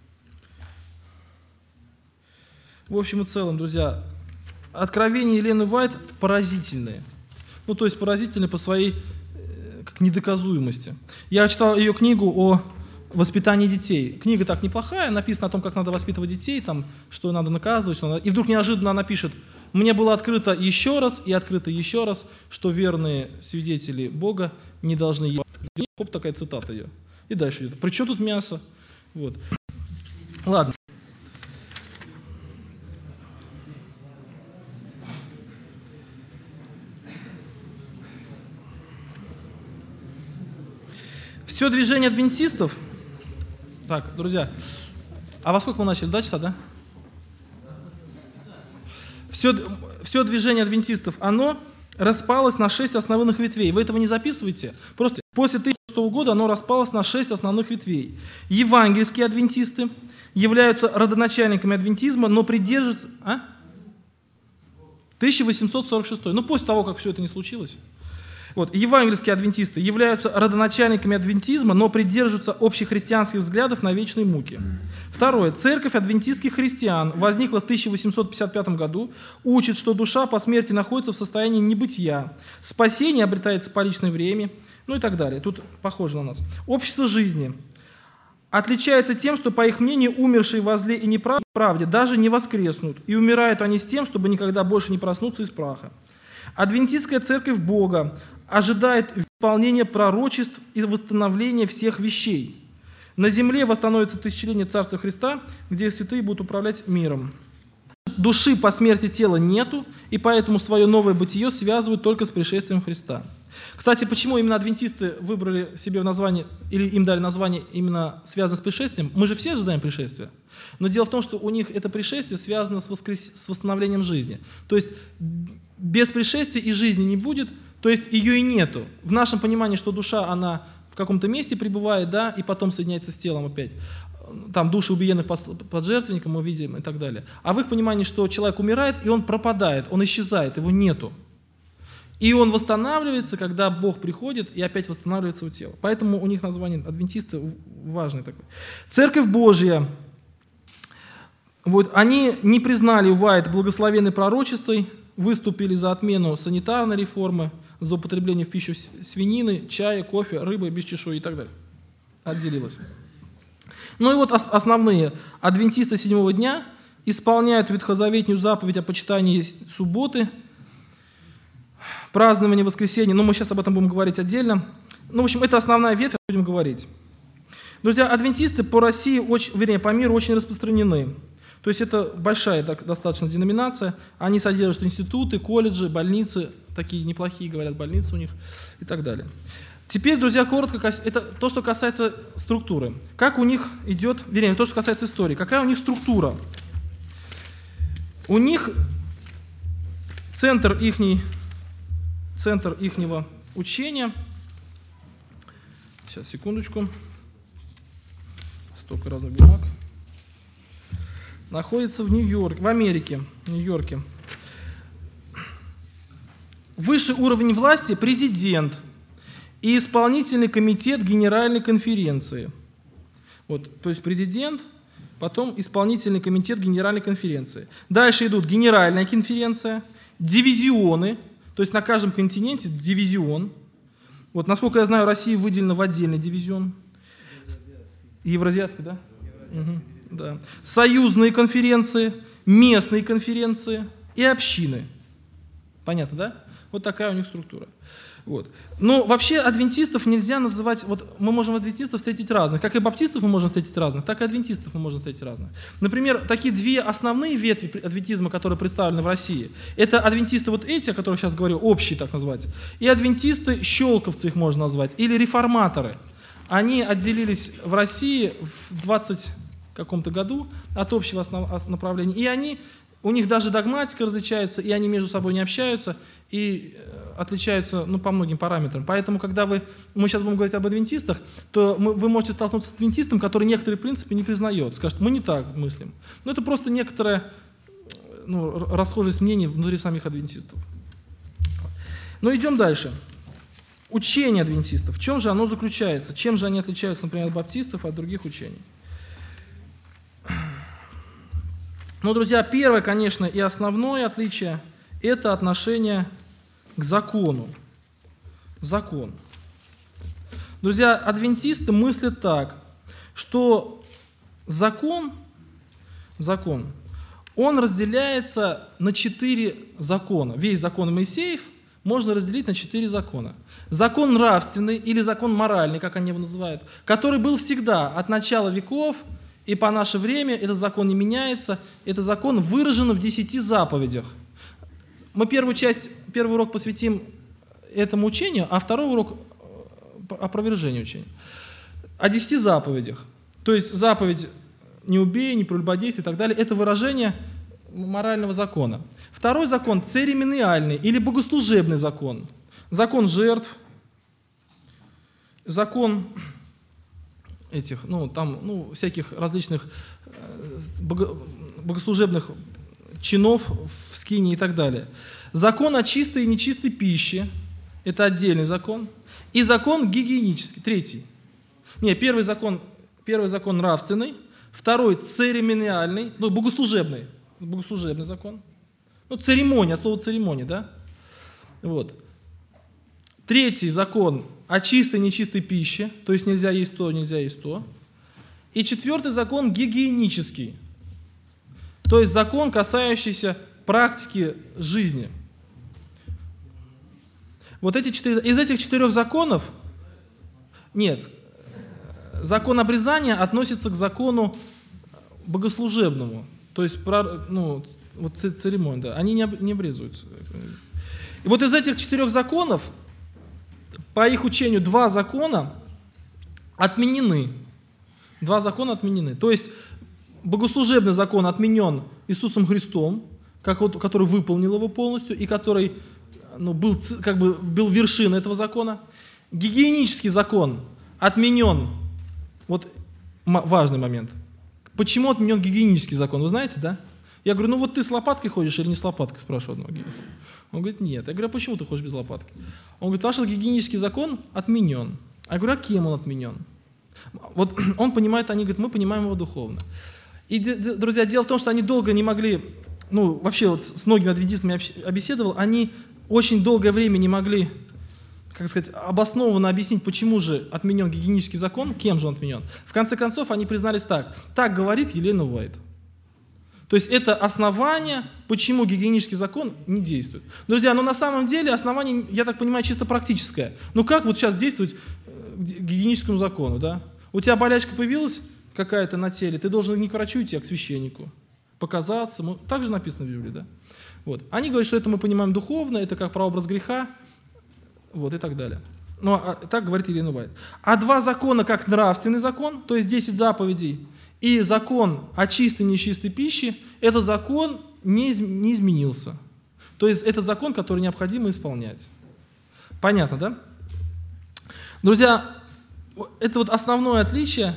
в общем и целом, друзья, откровения Елены Уайт поразительные. Ну, то есть поразительные по своей как недоказуемости. Я читал ее книгу о воспитании детей. Книга так неплохая, написано о том, как надо воспитывать детей, там, что надо наказывать. Что надо... И вдруг неожиданно она пишет: «Мне было открыто еще раз и открыто еще раз, что верные свидетели Бога не должны есть». Хоп, такая цитата ее. И дальше идет. «При чем тут мясо?» Вот. Ладно. Все движение адвентистов... Так, друзья, а во сколько мы начали? Два часа, да? Все, все движение адвентистов, оно распалось на шесть основных ветвей. Вы этого не записываете? Просто после тысяча шестого года оно распалось на шесть основных ветвей. Евангельские адвентисты являются родоначальниками адвентизма, но придерживаются... А? тысяча восемьсот сорок шестой. Ну, после того, как все это не случилось. Вот. Евангельские адвентисты являются родоначальниками адвентизма, но придерживаются общехристианских взглядов на вечные муки. Второе. Церковь адвентистских христиан возникла в тысяча восемьсот пятьдесят пятом году, учит, что душа по смерти находится в состоянии небытия, спасение обретается по личной время, ну и так далее. Тут похоже на нас. Общество жизни отличается тем, что, по их мнению, умершие во зле и неправде даже не воскреснут, и умирают они с тем, чтобы никогда больше не проснуться из праха. Адвентистская церковь Бога ожидает исполнения пророчеств и восстановления всех вещей. На земле восстановится тысячелетие Царства Христа, где святые будут управлять миром. Души по смерти тела нету, и поэтому свое новое бытие связывают только с пришествием Христа. Кстати, почему именно адвентисты выбрали себе в название, или им дали название именно связанное с пришествием? Мы же все ожидаем пришествия. Но дело в том, что у них это пришествие связано с, воскрес... с восстановлением жизни. То есть без пришествия и жизни не будет, то есть ее и нету. В нашем понимании, что душа, она в каком-то месте пребывает, да, и потом соединяется с телом опять. Там души убиенных под жертвенником мы видим и так далее. А в их понимании, что человек умирает, и он пропадает, он исчезает, его нету. И он восстанавливается, когда Бог приходит, и опять восстанавливается у тела. Поэтому у них название адвентисты важное такое. Церковь Божья. Вот, они не признали Уайт благословенной пророчествой, выступили за отмену санитарной реформы, за употребление в пищу свинины, чая, кофе, рыбы без чешуи и так далее. Отделилась. Ну и вот основные. Адвентисты седьмого дня исполняют ветхозаветную заповедь о почитании субботы, празднование воскресенья. Но мы сейчас об этом будем говорить отдельно. Ну, в общем, это основная ветвь, будем говорить. Друзья, адвентисты по России, очень, вернее, по миру очень распространены. То есть это большая так, достаточно деноминация. Они содержат институты, колледжи, больницы, такие неплохие, говорят, больницы у них и так далее. Теперь, друзья, коротко, это то, что касается структуры. Как у них идет, вернее, то, что касается истории. Какая у них структура? У них центр, ихний, центр ихнего учения. Сейчас, секундочку. Столько разных бумаг. Находится в Нью-Йорке, в Америке, в Нью-Йорке. Высший уровень власти – президент и исполнительный комитет Генеральной конференции. Вот, то есть президент, потом исполнительный комитет Генеральной конференции. Дальше идут Генеральная конференция, дивизионы, то есть на каждом континенте дивизион. Вот, насколько я знаю, Россия выделена в отдельный дивизион. Евразиатский, да? Угу, да. Союзные конференции, местные конференции и общины. Понятно, да? Вот такая у них структура. Вот. Но вообще адвентистов нельзя называть, вот мы можем адвентистов встретить разных, как и баптистов мы можем встретить разных, так и адвентистов мы можем встретить разных. Например, такие две основные ветви адвентизма, которые представлены в России, это адвентисты вот эти, о которых сейчас говорю, общие так назвать, и адвентисты, щелковцы их можно назвать, или реформаторы. Они отделились в России в двадцать каком-то году от общего основ... направления, и они, у них даже догматика различается, и они между собой не общаются, и отличаются ну, по многим параметрам. Поэтому, когда вы, мы сейчас будем говорить об адвентистах, то мы, вы можете столкнуться с адвентистом, который некоторые принципы не признает, скажет, мы не так мыслим. Но это просто некоторая ну, расхожесть мнений внутри самих адвентистов. Но идем дальше. Учение адвентистов. В чем же оно заключается? Чем же они отличаются, например, от баптистов и от других учений? Ну, друзья, первое, конечно, и основное отличие – это отношение к закону. Закон. Друзья, адвентисты мыслят так, что закон, закон, он разделяется на четыре закона. Весь закон Моисеев можно разделить на четыре закона. Закон нравственный или закон моральный, как они его называют, который был всегда от начала веков, и по наше время этот закон не меняется. Этот закон выражен в десяти заповедях. Мы первую часть, первый урок посвятим этому учению, а второй урок опровержению учения. О десяти заповедях. То есть заповедь «не убей», «не прелюбодействуй» и так далее – это выражение морального закона. Второй закон – церемониальный или богослужебный закон. Закон жертв, закон этих, ну, там, ну, всяких различных бого, богослужебных чинов в скинии и так далее. Закон о чистой и нечистой пище – это отдельный закон. И закон гигиенический, третий. Не, первый закон, первый закон нравственный, второй церемониальный, ну, богослужебный, богослужебный закон. Ну, церемония, от слова церемония, да? Вот. Третий закон о чистой и нечистой пище, то есть нельзя есть то, нельзя есть то. И четвертый закон гигиенический, то есть закон, касающийся практики жизни. Вот эти четыре, из этих четырех законов, нет, закон обрезания относится к закону богослужебному, то есть ну, вот церемония, да, они не, об, не обрезываются. И вот из этих четырех законов, по их учению, два закона отменены. Два закона отменены. То есть богослужебный закон отменен Иисусом Христом, как вот, который выполнил его полностью и который ну, был, как бы, был вершиной этого закона. Гигиенический закон отменен. Вот важный момент. Почему отменен гигиенический закон? Вы знаете, да? Я говорю, ну вот ты с лопаткой ходишь или не с лопаткой, спрашиваю одного гигиеника. Он говорит, нет. Я говорю, а почему ты ходишь без лопатки? Он говорит, потому что гигиенический закон отменен. Я говорю, а кем он отменен? Вот он понимает, они говорят, мы понимаем его духовно. И, друзья, дело в том, что они долго не могли, ну, вообще вот с многими адвентистами я беседовал, они очень долгое время не могли, как сказать, обоснованно объяснить, почему же отменен гигиенический закон, кем же он отменен. В конце концов, они признались так, так говорит Елена Уайт. То есть это основание, почему гигиенический закон не действует. Друзья, но на самом деле основание, я так понимаю, чисто практическое. Ну как вот сейчас действовать гигиеническому закону, да? У тебя болячка появилась какая-то на теле, ты должен не к врачу идти, а к священнику. Показаться. Так же написано в Библии, да? Вот. Они говорят, что это мы понимаем духовно, это как прообраз греха, вот и так далее. Ну, а, так говорит Елена Уайт. А два закона, как нравственный закон, то есть десять заповедей, и закон о чистой и нечистой пище, этот закон не, из, не изменился. То есть этот закон, который необходимо исполнять. Понятно, да? Друзья, это вот основное отличие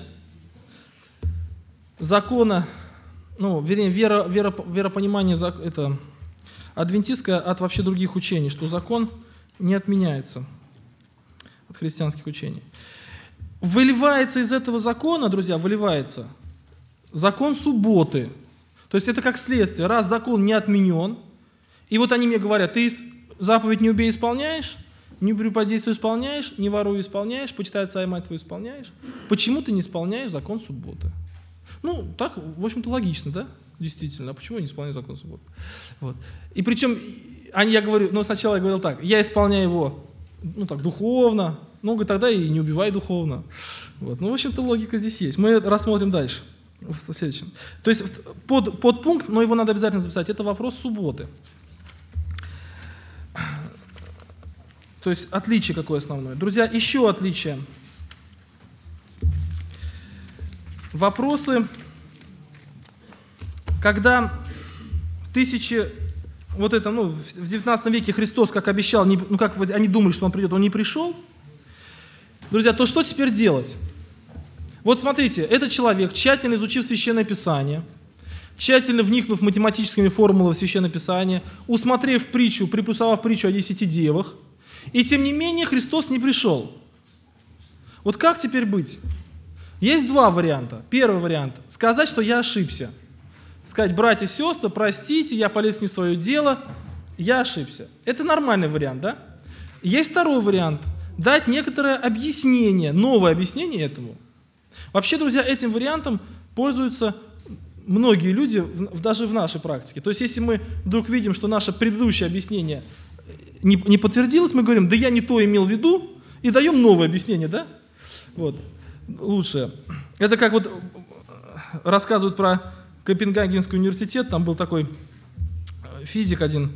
закона, ну, вернее, вера, вера, веропонимание это, адвентистское от вообще других учений, что закон не отменяется от христианских учений. Выливается из этого закона, друзья, выливается закон субботы. То есть это как следствие. Раз закон не отменен, и вот они мне говорят, ты заповедь «не убей» исполняешь, «не прелюбодействуй» исполняешь, «не воруй» исполняешь, «почитай отца и мать твою» исполняешь. Почему ты не исполняешь закон субботы? Ну, так, в общем-то, логично, да? Действительно. А почему я не исполняю закон субботы? Вот. И причем, они, я говорю, ну, сначала я говорил так, я исполняю его, ну, так, духовно, ну, говорит, тогда и не убивай духовно. Вот. Ну, в общем-то, логика здесь есть. Мы рассмотрим дальше, в следующем. То есть, под, под пункт, но его надо обязательно записать, это вопрос субботы. То есть, отличие какое основное. Друзья, еще отличие. Вопросы, когда в тысяче, вот это, ну, в девятнадцатом веке Христос, как обещал, не, ну, как они думали, что Он придет, Он не пришел. Друзья, то что теперь делать? Вот смотрите, этот человек, тщательно изучив Священное Писание, тщательно вникнув в математическими формулами в Священное Писание, усмотрев притчу, приплюсовав притчу о десяти девах, и тем не менее Христос не пришел. Вот как теперь быть? Есть два варианта. Первый вариант – сказать, что я ошибся. Сказать, братья и сестры, простите, я полез не в свое дело, я ошибся. Это нормальный вариант, да? Есть второй вариант – дать некоторое объяснение, новое объяснение этому. Вообще, друзья, этим вариантом пользуются многие люди, даже в нашей практике. То есть, если мы вдруг видим, что наше предыдущее объяснение не, не подтвердилось, мы говорим, да я не то имел в виду, и даем новое объяснение, да? Вот. Лучше. Это как вот рассказывают про Копенгагенский университет, там был такой физик один,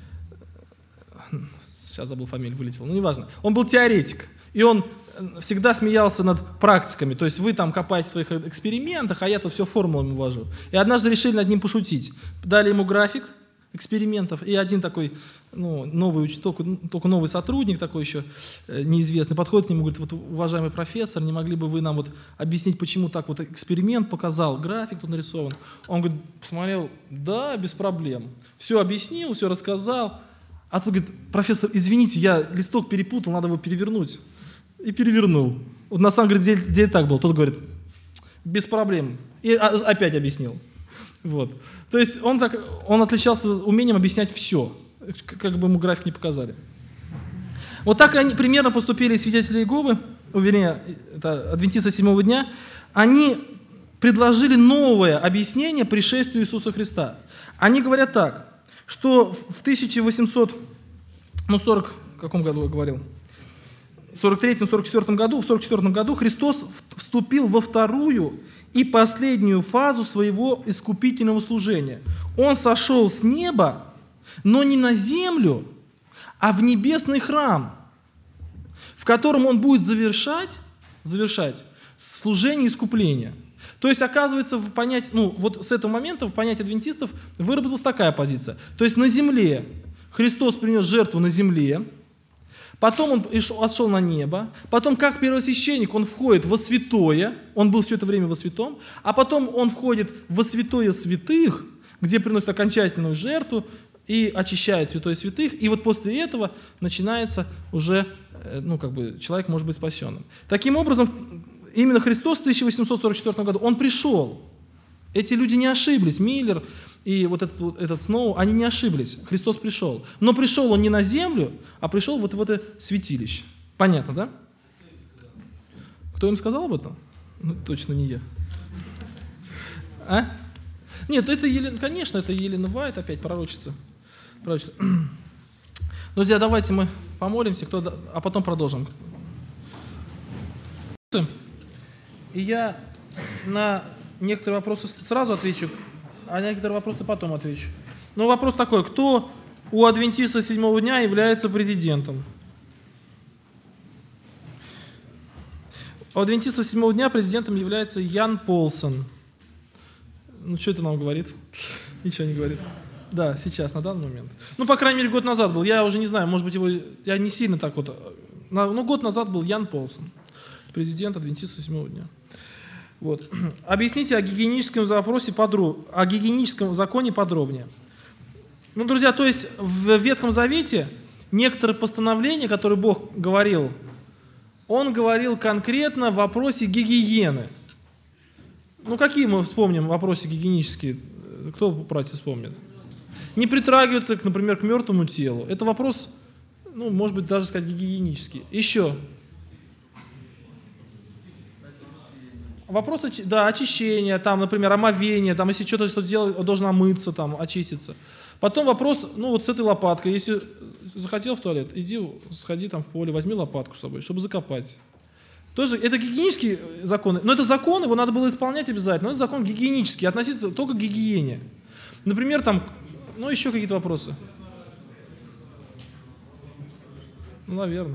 сейчас забыл фамилию, вылетел, ну неважно, он был теоретик, и он всегда смеялся над практиками, то есть вы там копаете в своих экспериментах, а я тут все формулами ввожу. И однажды решили над ним пошутить. Дали ему график экспериментов, и один такой, ну, новый, только, только новый сотрудник, такой еще неизвестный, подходит к нему, говорит, вот, уважаемый профессор, не могли бы вы нам вот объяснить, почему так вот эксперимент показал, график тут нарисован? Он говорит, посмотрел, да, без проблем. Все объяснил, все рассказал. А тут говорит, профессор, извините, я листок перепутал, надо его перевернуть. И перевернул. Вот на самом деле, где, где так было? Тот говорит, без проблем. И опять объяснил. Вот. То есть он, так, он отличался умением объяснять все, как бы ему график не показали. Вот так они примерно поступили свидетели Иеговы, вернее, это адвентисты седьмого дня. Они предложили новое объяснение пришествию Иисуса Христа. Они говорят так, что в тысяча восемьсот сорок, в каком году я говорил? сорок третьем — сорок четвёртом году, в сорок четвёртом году Христос вступил во вторую и последнюю фазу своего искупительного служения. Он сошел с неба, но не на землю, а в небесный храм, в котором он будет завершать, завершать служение искупления. То есть, оказывается, в понятии, ну, вот с этого момента в понятии адвентистов выработалась такая позиция. То есть на земле Христос принес жертву на земле, потом он отшел на небо, потом как первосвященник он входит во святое, он был все это время во святом, а потом он входит во святое святых, где приносит окончательную жертву и очищает святое святых, и вот после этого начинается уже, ну, как бы, человек может быть спасенным. Таким образом, именно Христос в тысяча восемьсот сорок четвёртом году, он пришел. Эти люди не ошиблись, Миллер и вот этот, этот Сноу, они не ошиблись, Христос пришел. Но пришел он не на землю, а пришел вот в это святилище. Понятно, да? Кто им сказал об этом? Ну, точно не я. А? Нет, это Елена, конечно, это Елена Вайт, опять пророчица. пророчица. Друзья, давайте мы помолимся, кто, а потом продолжим. И я на некоторые вопросы сразу отвечу, а на некоторые вопросы потом отвечу. Но вопрос такой, кто у адвентиста седьмого дня является президентом? У адвентиста седьмого дня президентом является Ян Полсон. Ну, что это нам говорит? Ничего не говорит. Да, сейчас, на данный момент. Ну, по крайней мере, год назад был. Я уже не знаю, может быть, его... Я не сильно так вот... Ну, год назад был Ян Полсон, президент адвентиста седьмого дня. Вот. Объясните о гигиеническом запросе подроб... о гигиеническом законе подробнее. Ну, друзья, то есть в Ветхом Завете некоторые постановления, которые Бог говорил, Он говорил конкретно в вопросе гигиены. Ну, какие мы вспомним вопросы гигиенические? Кто, братья, вспомнит? Не притрагиваться, например, к мертвому телу. Это вопрос, ну, может быть, даже сказать гигиенический. Еще. Вопрос, да, очищения, там, например, омовения, там, если что-то что делать, должен омыться, там, очиститься. Потом вопрос, ну, вот с этой лопаткой. Если захотел в туалет, иди, сходи там в поле, возьми лопатку с собой, чтобы закопать. Тоже, это гигиенические законы, но это закон, его надо было исполнять обязательно, но это закон гигиенический, относиться только к гигиене. Например, там, ну, еще какие-то вопросы. Ну, наверное.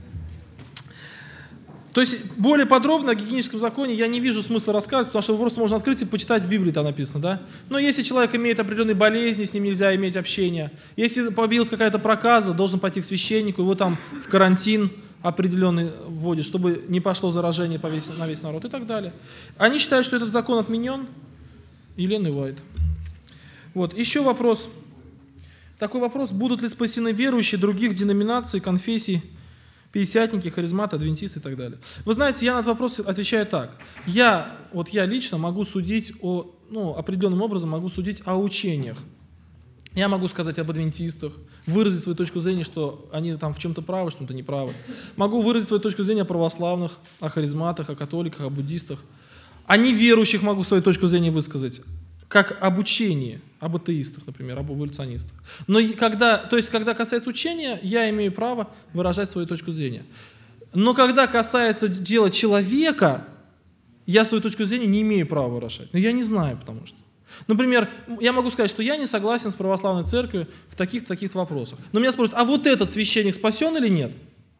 То есть более подробно о гигиеническом законе я не вижу смысла рассказывать, потому что просто можно открыть и почитать, в Библии там написано, да? Но если человек имеет определенные болезни, с ним нельзя иметь общение. Если появилась какая-то проказа, должен пойти к священнику, его там в карантин определенный вводит, чтобы не пошло заражение по весь, на весь народ и так далее. Они считают, что этот закон отменен. Елена Уайт. Вот, еще вопрос. Такой вопрос, будут ли спасены верующие других деноминаций, конфессий, пятидесятники, харизматы, адвентисты и так далее. Вы знаете, я на этот вопрос отвечаю так. Я, вот я лично могу судить о, ну, определенным образом могу судить о учениях. Я могу сказать об адвентистах, выразить свою точку зрения, что они там в чем-то правы, что-то неправы. Могу выразить свою точку зрения о православных, о харизматах, о католиках, о буддистах. О неверующих могу свою точку зрения высказать, как об учении, об атеистах, например, об эволюционистах. Но когда, то есть, когда касается учения, я имею право выражать свою точку зрения. Но когда касается дела человека, я свою точку зрения не имею права выражать. Но я не знаю, потому что. Например, я могу сказать, что я не согласен с православной церковью в таких-то, таких вопросах. Но меня спросят, а вот этот священник спасен или нет?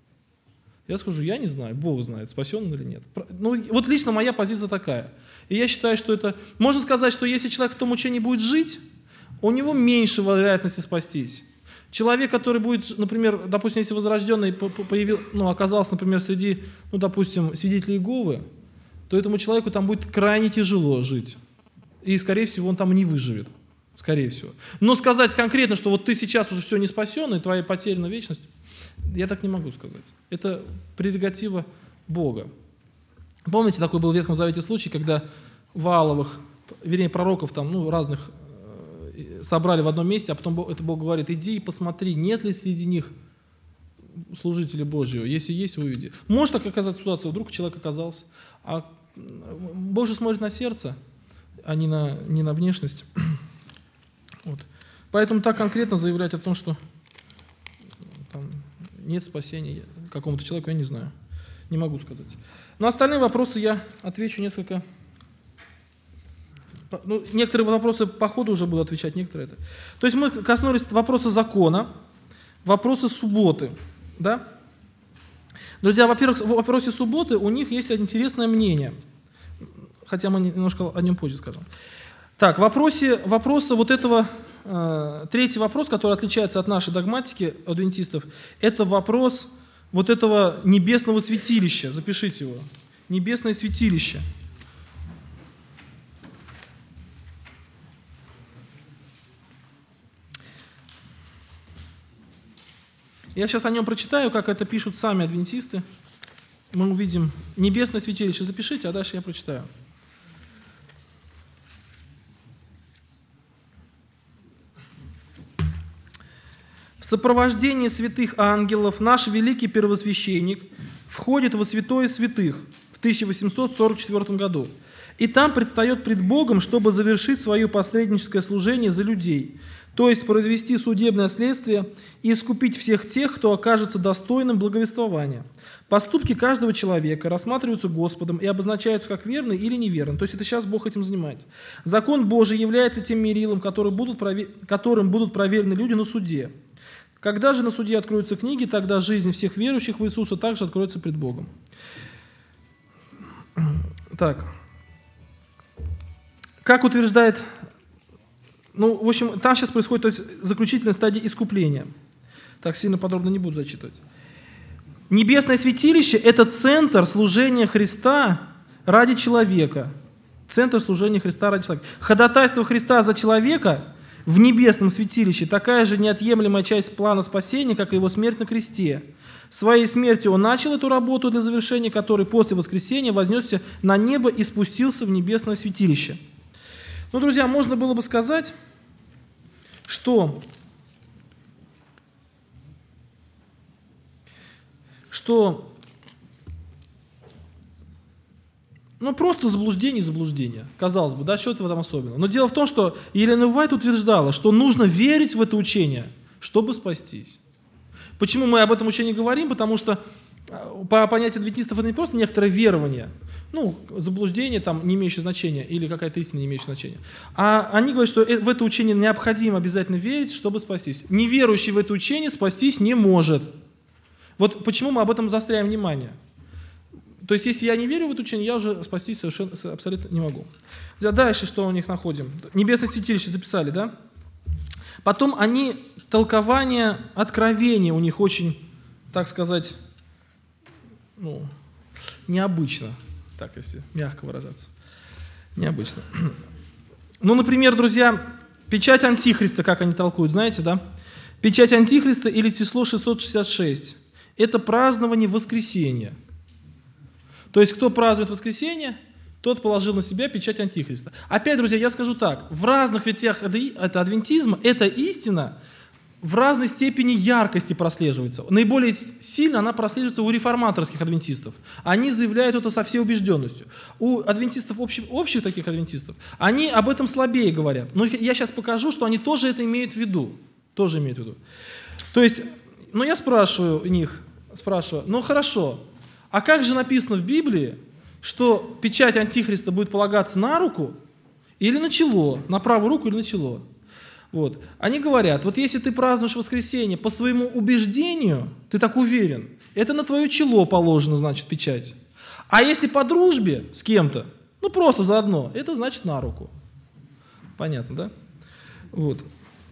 Я скажу, я не знаю, Бог знает, спасен он или нет. Ну, вот лично моя позиция такая. И я считаю, что это... Можно сказать, что если человек в том учении будет жить, у него меньше вероятности спастись. Человек, который будет, например, допустим, если возрожденный появил, ну, оказался, например, среди, ну, допустим, свидетелей Иеговы, то этому человеку там будет крайне тяжело жить. И, скорее всего, он там не выживет. Скорее всего. Но сказать конкретно, что вот ты сейчас уже все не спасен, и твоя потеряна вечность, я так не могу сказать. Это прерогатива Бога. Помните, такой был в Ветхом Завете случай, когда Вааловых, вернее, пророков там, ну, разных собрали в одном месте, а потом это Бог говорит, иди и посмотри, нет ли среди них служителя Божьего. Если есть, выведи. Может так оказаться ситуация, вдруг человек оказался. А Бог же смотрит на сердце, а не на, не на внешность. Вот. Поэтому так конкретно заявлять о том, что там нет спасения какому-то человеку, я не знаю. Не могу сказать. На остальные вопросы я отвечу несколько. Ну, некоторые вопросы по ходу уже буду отвечать, некоторые это. То есть мы коснулись вопроса закона, вопроса субботы. Да? Друзья, во-первых, в вопросе субботы у них есть интересное мнение. Хотя мы немножко о нем позже скажем. Так, в вопросе, вопроса вот этого, э, третий вопрос, который отличается от нашей догматики адвентистов, это вопрос вот этого небесного святилища. Запишите его. Небесное святилище. Я сейчас о нем прочитаю, как это пишут сами адвентисты. Мы увидим небесное святилище. Запишите, а дальше я прочитаю. В сопровождении святых ангелов наш великий первосвященник входит во святое святых в тысяча восемьсот сорок четвёртом году. И там предстает пред Богом, чтобы завершить свое посредническое служение за людей, то есть произвести судебное следствие и искупить всех тех, кто окажется достойным благовествования. Поступки каждого человека рассматриваются Господом и обозначаются как верны или неверны. То есть это сейчас Бог этим занимается. Закон Божий является тем мерилом, который будут провер... которым будут проверены люди на суде. Когда же на суде откроются книги, тогда жизнь всех верующих в Иисуса также откроется пред Богом. Так. Как утверждает... Ну, в общем, там сейчас происходит то есть, заключительная стадия искупления. Так сильно подробно не буду зачитывать. Небесное святилище – это центр служения Христа ради человека. Центр служения Христа ради человека. Ходатайство Христа за человека в небесном святилище такая же неотъемлемая часть плана спасения, как и его смерть на кресте. Своей смертью он начал эту работу, для завершения которой после воскресения вознесся на небо и спустился в небесное святилище. Ну, друзья, можно было бы сказать, что, что ну, просто заблуждение и заблуждение. Казалось бы, да, что этого там особенного. Но дело в том, что Елена Уайт утверждала, что нужно верить в это учение, чтобы спастись. Почему мы об этом учении говорим? Потому что по понятию адвентистов это не просто некоторое верование, ну, заблуждение, там, не имеющее значения, или какая-то истина, не имеющая значения. А они говорят, что в это учение необходимо обязательно верить, чтобы спастись. Неверующий в это учение спастись не может. Вот почему мы об этом заостряем внимание. То есть, если я не верю в это учение, я уже спастись совершенно абсолютно не могу. Дальше что у них находим? Небесное святилище записали, да? Потом они, толкование откровения у них очень, так сказать, ну, необычно, так если мягко выражаться. Необычно. Ну, например, друзья, печать Антихриста, как они толкуют, знаете, да? Печать Антихриста или число шестьсот шестьдесят шесть – это празднование воскресения. То есть, кто празднует воскресенье, тот положил на себя печать Антихриста. Опять, друзья, я скажу так, в разных ветвях это адвентизма эта истина в разной степени яркости прослеживается. Наиболее сильно она прослеживается у реформаторских адвентистов. Они заявляют это со всей убежденностью. У адвентистов, общих, общих таких адвентистов, они об этом слабее говорят. Но я сейчас покажу, что они тоже это имеют в виду. Тоже имеют в виду. То есть, ну я спрашиваю у них, спрашиваю, ну хорошо, а как же написано в Библии, что печать Антихриста будет полагаться на руку или на чело, на правую руку или на чело? Вот. Они говорят, вот если ты празднуешь воскресенье по своему убеждению, ты так уверен, это на твое чело положено, значит, печать. А если по дружбе с кем-то, ну просто заодно, это значит на руку. Понятно, да? Вот.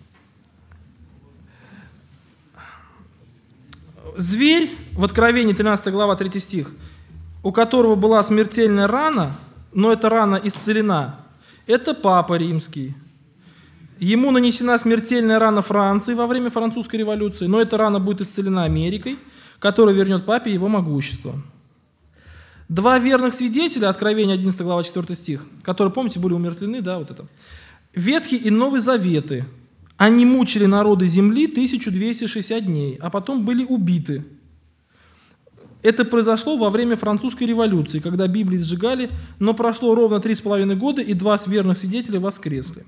Зверь, в Откровении тринадцатая глава, третий стих, у которого была смертельная рана, но эта рана исцелена, это Папа Римский. Ему нанесена смертельная рана Франции во время французской революции, но эта рана будет исцелена Америкой, которая вернет Папе его могущество. Два верных свидетеля, Откровение одиннадцатая глава, четвёртый стих, которые, помните, были умертвлены, да, вот это. Ветхий и Новый Заветы. Они мучили народы земли тысячу двести шестьдесят дней, а потом были убиты. Это произошло во время французской революции, когда Библии сжигали, но прошло ровно три с половиной года, и два верных свидетеля воскресли.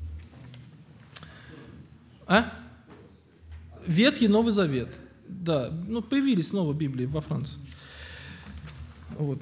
А? Ветхий и Новый Завет. Да, ну появились снова Библии во Франции. Вот.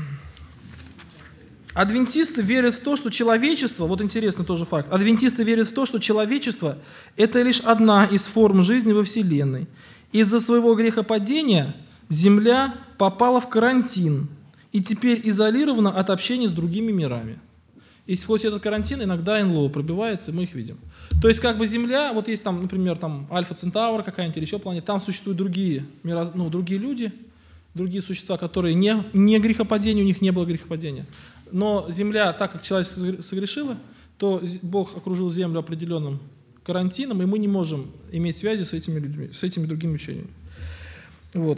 Адвентисты верят в то, что человечество, вот интересный тоже факт, адвентисты верят в то, что человечество – это лишь одна из форм жизни во Вселенной. Из-за своего грехопадения Земля попала в карантин и теперь изолирована от общения с другими мирами. И сквозь этот карантин иногда эн эл о пробивается, и мы их видим. То есть как бы Земля, вот есть там, например, там Альфа Центавра какая-нибудь или еще планета, там существуют другие, ну, другие люди, другие существа, которые не, не грехопадение, у них не было грехопадения. Но Земля, так как человек согрешила, то Бог окружил Землю определенным карантином, и мы не можем иметь связи с этими людьми, с этими другими учениями. Вот.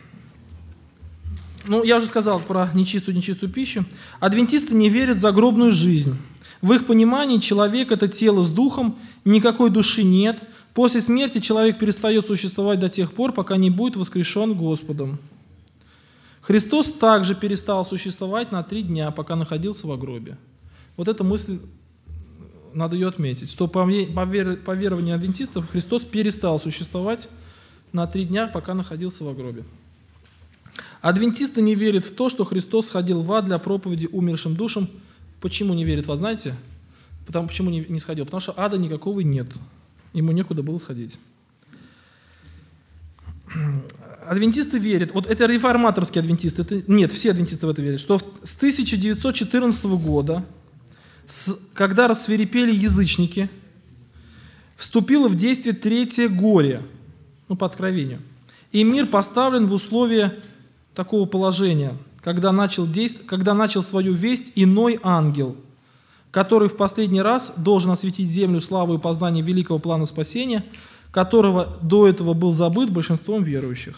Ну, я уже сказал про нечистую нечистую пищу. Адвентисты не верят в загробную жизнь. В их понимании человек – это тело с духом, никакой души нет. После смерти человек перестает существовать до тех пор, пока не будет воскрешен Господом. Христос также перестал существовать на три дня, пока находился в гробе. Вот эта мысль, надо ее отметить, что по верованию адвентистов Христос перестал существовать на три дня, пока находился в гробе. Адвентисты не верят в то, что Христос сходил в ад для проповеди умершим душам. Почему не верят, вы знаете? Потому, почему не, не сходил? Потому что ада никакого нет. Ему некуда было сходить. Адвентисты верят, вот это реформаторские адвентисты, это, нет, все адвентисты в это верят, что с тысяча девятьсот четырнадцатого года, с, когда рассвирепели язычники, вступило в действие третье горе, ну, по откровению. И мир поставлен в условия такого положения, когда начал, действ... когда начал свою весть иной ангел, который в последний раз должен осветить землю славой и познанием великого плана спасения, которого до этого был забыт большинством верующих.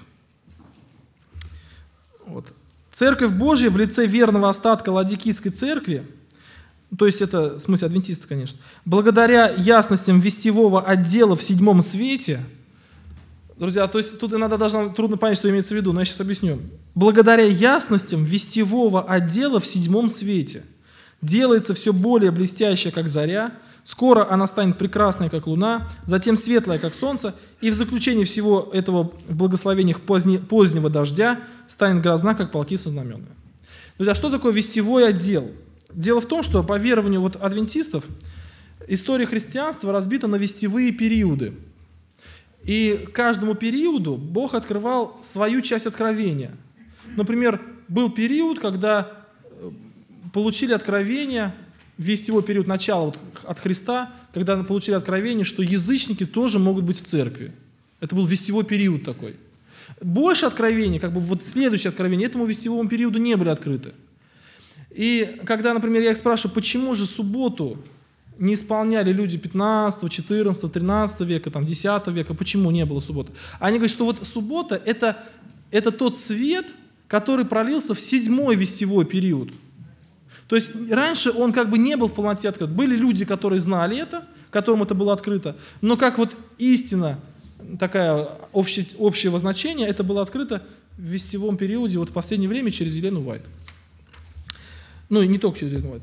Вот. Церковь Божья в лице верного остатка Ладикийской церкви, то есть это, в смысле, адвентисты, конечно, благодаря ясностям вестевого отдела в седьмом свете, друзья, то есть тут иногда даже трудно понять, что имеется в виду, но я сейчас объясню. Благодаря ясностям вестевого отдела в седьмом свете делается все более блестящее, как заря, скоро она станет прекрасной, как луна, затем светлая, как солнце, и в заключении всего этого в благословениях поздне, позднего дождя станет грозна, как полки со знаменами. Друзья, что такое вестевой отдел? Дело в том, что по верованию вот адвентистов история христианства разбита на вестевые периоды. И каждому периоду Бог открывал свою часть откровения. Например, был период, когда получили откровение, вестевой период начала вот от Христа, когда получили откровение, что язычники тоже могут быть в церкви. Это был вестевой период такой. Больше откровений, как бы вот следующее откровение, этому вестевому периоду не были открыты. И когда, например, я их спрашиваю, почему же субботу не исполняли люди пятнадцатого, четырнадцатого, тринадцатого века, там, десятого века, почему не было субботы? Они говорят, что вот суббота это, – это тот свет, который пролился в седьмой вестевой период. То есть раньше он как бы не был в полноте открыт. Были люди, которые знали это, которым это было открыто, но как вот истина, такая общее, общего значения, это было открыто в вестевом периоде, вот в последнее время через Елену Уайт. Ну и не только через Елену Уайт.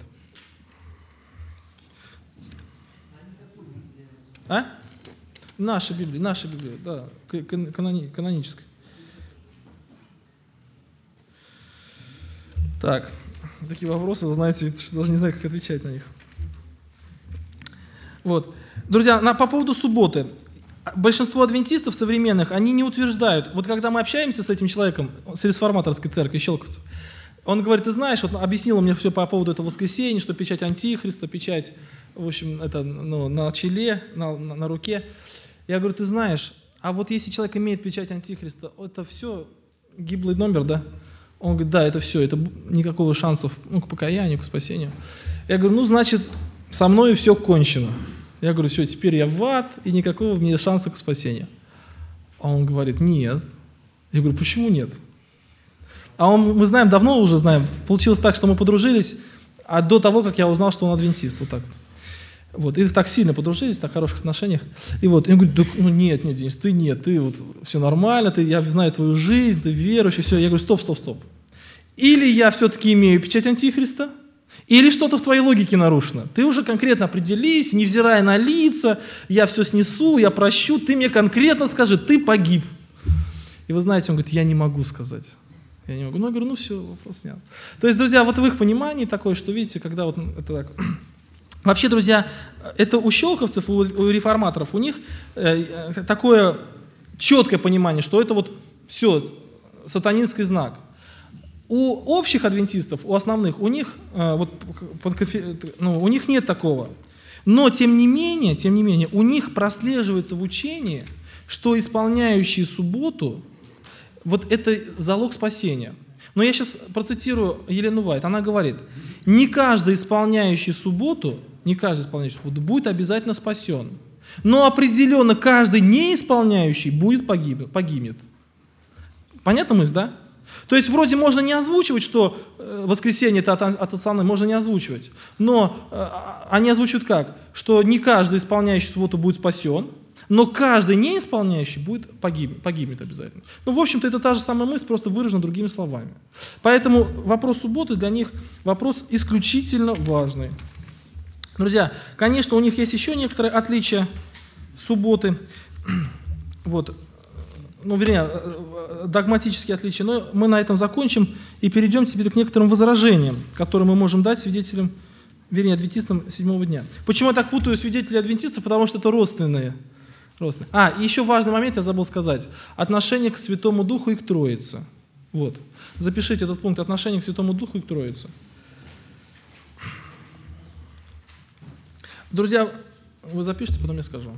А? Наша Библия, наша Библия, да, канони, каноническая. Так, такие вопросы, вы знаете, даже не знаю, как отвечать на них. Вот. Друзья, на, по поводу субботы. Большинство адвентистов современных, они не утверждают, вот когда мы общаемся с этим человеком, с реформаторской церкви, щелковцев, он говорит, ты знаешь, вот объяснил мне все по поводу этого воскресения, что печать антихриста, печать, в общем, это ну, на челе, на, на, на руке. Я говорю, ты знаешь, а вот если человек имеет печать антихриста, это все гиблый номер, да? Он говорит, да, это все, это никакого шансов ну, к покаянию, к спасению. Я говорю, ну, значит, со мной все кончено. Я говорю, все, теперь я в ад, и никакого мне шанса к спасению. А он говорит, нет. Я говорю, почему нет? А он, мы знаем, давно уже знаем, получилось так, что мы подружились, а до того, как я узнал, что он адвентист, вот так вот. Вот, и так сильно подружились, так в хороших отношениях. И вот, и он говорит, ну нет, нет, Денис, ты нет, ты вот, все нормально, ты, я знаю твою жизнь, ты верующий, все. Я говорю, стоп, стоп, стоп. Или я все-таки имею печать антихриста, или что-то в твоей логике нарушено. Ты уже конкретно определись, невзирая на лица, я все снесу, я прощу, ты мне конкретно скажи, ты погиб. И вы знаете, он говорит, я не могу сказать. Я не могу. Ну, я говорю, ну все, вопрос снят. То есть, друзья, вот в их понимании такое, что, видите, когда вот это так... Вообще, друзья, это у щелковцев, у, у реформаторов, у них э, такое четкое понимание, что это вот все, сатанинский знак. У общих адвентистов, у основных, у них, э, вот, ну, у них нет такого. Но, тем не менее, тем не менее, у них прослеживается в учении, что исполняющие субботу, вот это залог спасения. Но я сейчас процитирую Елену Уайт. Она говорит, не каждый исполняющий субботу, не каждый исполняющий субботу будет обязательно спасен. Но определенно каждый не исполняющий будет погиб, погибнет. Понятна мысль, да? То есть вроде можно не озвучивать, что воскресенье это от, от основной, можно не озвучивать. Но э, они озвучивают как? Что не каждый исполняющий субботу будет спасен, но каждый не исполняющий будет погиб, погибнет обязательно. Ну, в общем-то, это та же самая мысль, просто выражена другими словами. Поэтому вопрос субботы для них вопрос исключительно важный. Друзья, конечно, у них есть еще некоторые отличия субботы. Вот. Ну, вернее, догматические отличия. Но мы на этом закончим и перейдем теперь к некоторым возражениям, которые мы можем дать свидетелям, вернее, адвентистам седьмого дня. Почему я так путаю свидетелей адвентистов? Потому что это родственные. родственные. А, и еще важный момент я забыл сказать. Отношение к Святому Духу и к Троице. Вот. Запишите этот пункт. Отношение к Святому Духу и к Троице. Друзья, вы запишите, потом я скажу.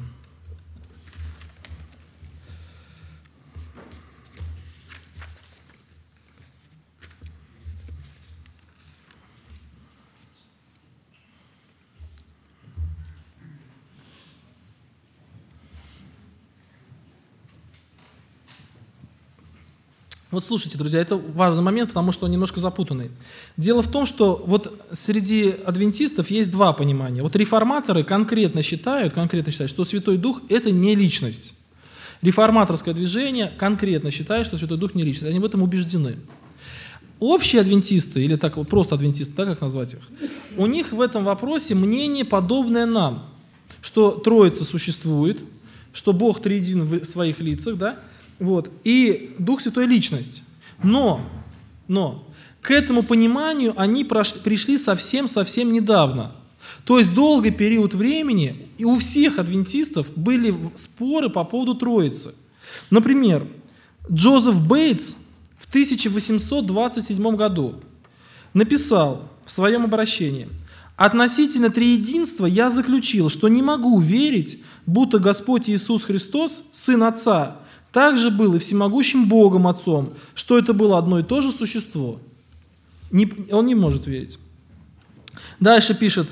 Вот слушайте, друзья, это важный момент, потому что он немножко запутанный. Дело в том, что вот среди адвентистов есть два понимания. Вот реформаторы конкретно считают, конкретно считают, что Святой Дух – это не личность. Реформаторское движение конкретно считает, что Святой Дух не личность. Они в этом убеждены. Общие адвентисты, или так вот просто адвентисты, так как назвать их, у них в этом вопросе мнение подобное нам, что Троица существует, что Бог триедин в своих лицах, да, вот, и Дух Святой – личность. Но, но к этому пониманию они прош, пришли совсем-совсем недавно. То есть долгий период времени и у всех адвентистов были споры по поводу Троицы. Например, Джозеф Бейтс в тысяча восемьсот двадцать седьмом году написал в своем обращении: «Относительно триединства я заключил, что не могу верить, будто Господь Иисус Христос, Сын Отца, также был и всемогущим Богом Отцом, что это было одно и то же существо». Не, он не может верить. Дальше пишет: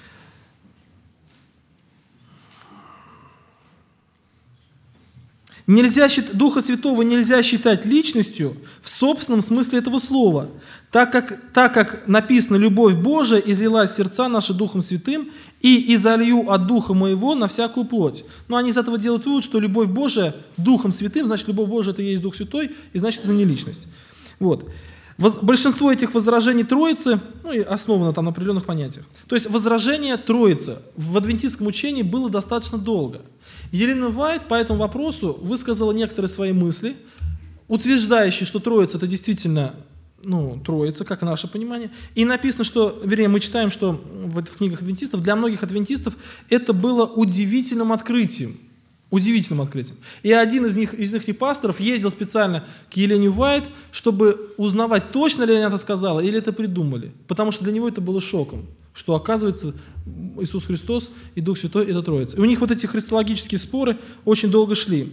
Нельзя, Духа Святого нельзя считать личностью в собственном смысле этого слова, так как, так как написано: «Любовь Божия излилась в сердца наши Духом Святым, и изолью от Духа Моего на всякую плоть». Но они из этого делают вывод, что любовь Божия Духом Святым, значит, любовь Божия – это и есть Дух Святой, и значит, это не личность. Вот. Большинство этих возражений Троицы, ну, и основано там на определенных понятиях. То есть возражение Троицы в адвентистском учении было достаточно долго. Елена Уайт по этому вопросу высказала некоторые свои мысли, утверждающие, что Троица – это действительно, ну, Троица, как и наше понимание. И написано, что, вернее, мы читаем, что в этих книгах адвентистов, для многих адвентистов это было удивительным открытием. Удивительным открытием. И один из них, из их пасторов ездил специально к Елене Уайт, чтобы узнавать, точно ли она это сказала, или это придумали. Потому что для него это было шоком, что, оказывается, Иисус Христос и Дух Святой – это Троица. И у них вот эти христологические споры очень долго шли.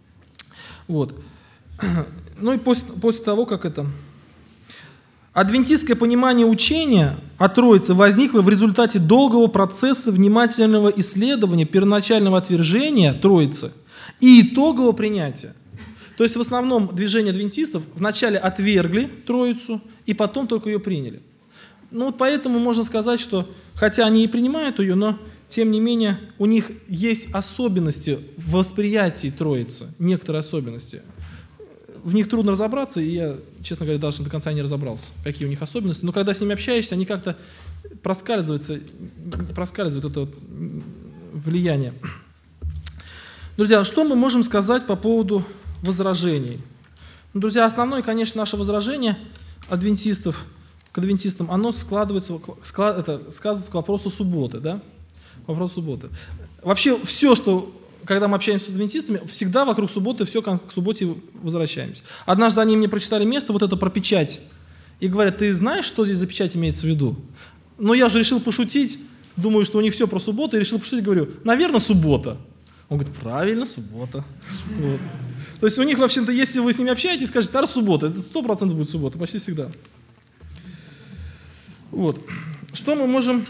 Вот. Ну и после, после того, как это... Адвентистское понимание учения о Троице возникло в результате долгого процесса внимательного исследования первоначального отвержения Троицы и итогового принятия. То есть в основном движение адвентистов вначале отвергли Троицу и потом только ее приняли. Ну вот поэтому можно сказать, что хотя они и принимают ее, но тем не менее у них есть особенности в восприятии Троицы, некоторые особенности. В них трудно разобраться, и я, честно говоря, даже до конца не разобрался, какие у них особенности. Но когда с ними общаешься, они как-то проскальзываются, проскальзывают это вот влияние. Друзья, что мы можем сказать по поводу возражений? Ну, друзья, основное, конечно, наше возражение адвентистов к адвентистам, оно складывается, склад, это, сказывается к вопросу субботы, да? Вопрос субботы. Вообще все, что... Когда мы общаемся с адвентистами, всегда вокруг субботы, все к субботе возвращаемся. Однажды они мне прочитали место, вот это про печать, и говорят: ты знаешь, что здесь за печать имеется в виду? Но я же решил пошутить, думаю, что у них все про субботу, и решил пошутить, говорю: наверное, суббота. Он говорит: правильно, суббота. Вот. То есть у них, в общем-то, если вы с ними общаетесь, скажете: наверное, суббота, это сто процентов будет суббота, почти всегда. Вот. Что мы можем...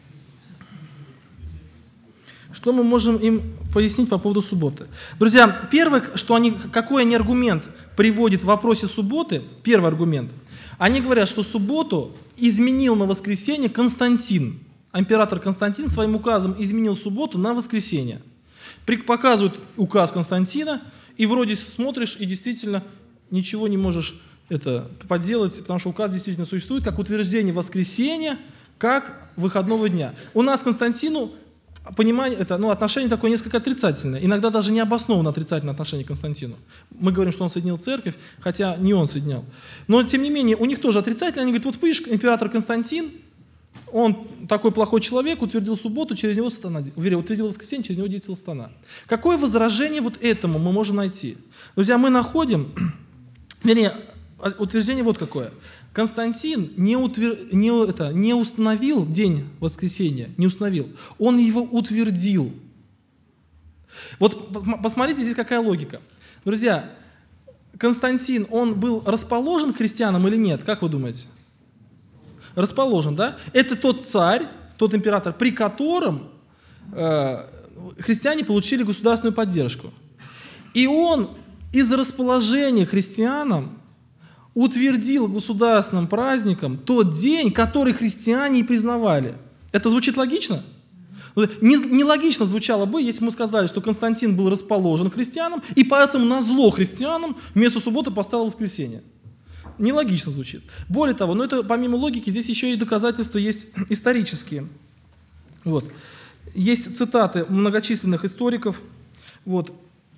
Что мы можем им пояснить по поводу субботы? Друзья, первое, что они, какой они аргумент приводят в вопросе субботы, первый аргумент, они говорят, что субботу изменил на воскресенье Константин. Император Константин своим указом изменил субботу на воскресенье. Показывают указ Константина, и вроде смотришь, и действительно ничего не можешь это поделать, потому что указ действительно существует, как утверждение воскресенья, как выходного дня. У нас Константину понимание, это, ну, отношение такое несколько отрицательное, иногда даже необоснованно отрицательное отношение к Константину. Мы говорим, что он соединил церковь, хотя не он соединял. Но, тем не менее, у них тоже отрицательно. Они говорят: вот видишь, император Константин, он такой плохой человек, утвердил субботу, через него сатана, вернее, утвердил воскресенье, через него действовал сатана. Какое возражение вот этому мы можем найти? Друзья, мы находим, вернее, утверждение вот какое. Константин не, утвер... не, это, не установил день воскресенья, не установил, он его утвердил. Вот посмотрите, здесь какая логика. Друзья, Константин, он был расположен к христианам или нет? Как вы думаете? Расположен, да? Это тот царь, тот император, при котором э, христиане получили государственную поддержку. И он из расположения к христианам утвердил государственным праздником тот день, который христиане и признавали. Это звучит логично? Нелогично звучало бы, если мы сказали, что Константин был расположен к христианам, и поэтому назло христианам вместо субботы поставил воскресенье. Нелогично звучит. Более того, но это помимо логики, здесь еще и доказательства есть исторические. Вот. Есть цитаты многочисленных историков, вот,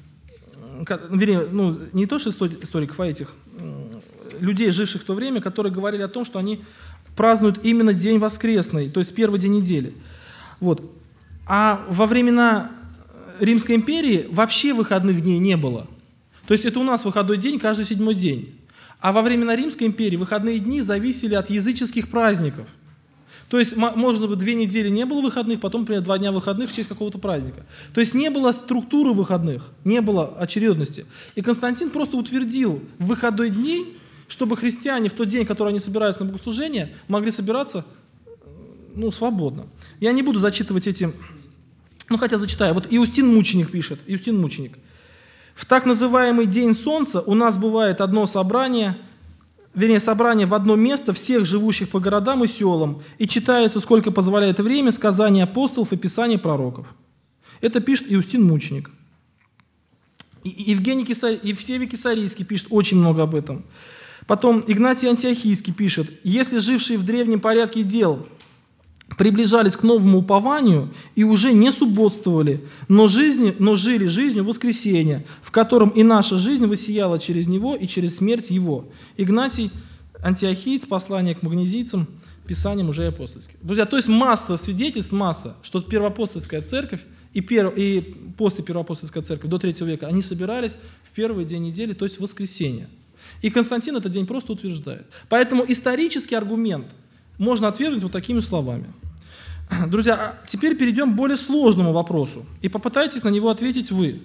вернее, ну, не то что историков, а этих людей, живших в то время, которые говорили о том, что они празднуют именно день воскресный, то есть первый день недели. Вот. А во времена Римской империи вообще выходных дней не было. То есть это у нас выходной день каждый седьмой день. А во времена Римской империи выходные дни зависели от языческих праздников. То есть, можно бы, две недели не было выходных, потом, например, два дня выходных в честь какого-то праздника. То есть не было структуры выходных, не было очередности. И Константин просто утвердил выходной дней, чтобы христиане в тот день, который они собираются на богослужение, могли собираться, ну, свободно. Я не буду зачитывать эти, ну, хотя зачитаю. Вот Иустин Мученик пишет, Иустин Мученик. В так называемый День Солнца у нас бывает одно собрание, вернее, собрание в одно место всех живущих по городам и селам, и читается, сколько позволяет время, сказания апостолов и писания пророков. Это пишет Иустин Мученик. И Евгений Кисар... Евсевий Кесарийский пишет очень много об этом. Потом Игнатий Антиохийский пишет: «Если жившие в древнем порядке дел приближались к новому упованию и уже не субботствовали, но, жизни, но жили жизнью воскресения, в котором и наша жизнь воссияла через него и через смерть его». Игнатий Антиохиец, послание к магнезийцам, Писание мужей апостольских. Друзья, то есть масса свидетельств, масса, что первоапостольская церковь и, пер, и после первоапостольской церкви до третьего века, они собирались в первый день недели, то есть в воскресенье. И Константин этот день просто утверждает. Поэтому исторический аргумент можно отвергнуть вот такими словами. Друзья, а теперь перейдем к более сложному вопросу. И попытайтесь на него ответить вы.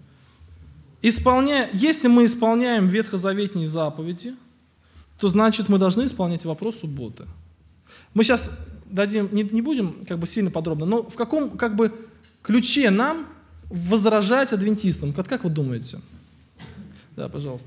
Исполняя, если мы исполняем ветхозаветные заповеди, то значит мы должны исполнять вопрос субботы. Мы сейчас дадим, не, не будем как бы сильно подробно, но в каком как бы ключе нам возражать адвентистам? Как, как вы думаете? Да, пожалуйста.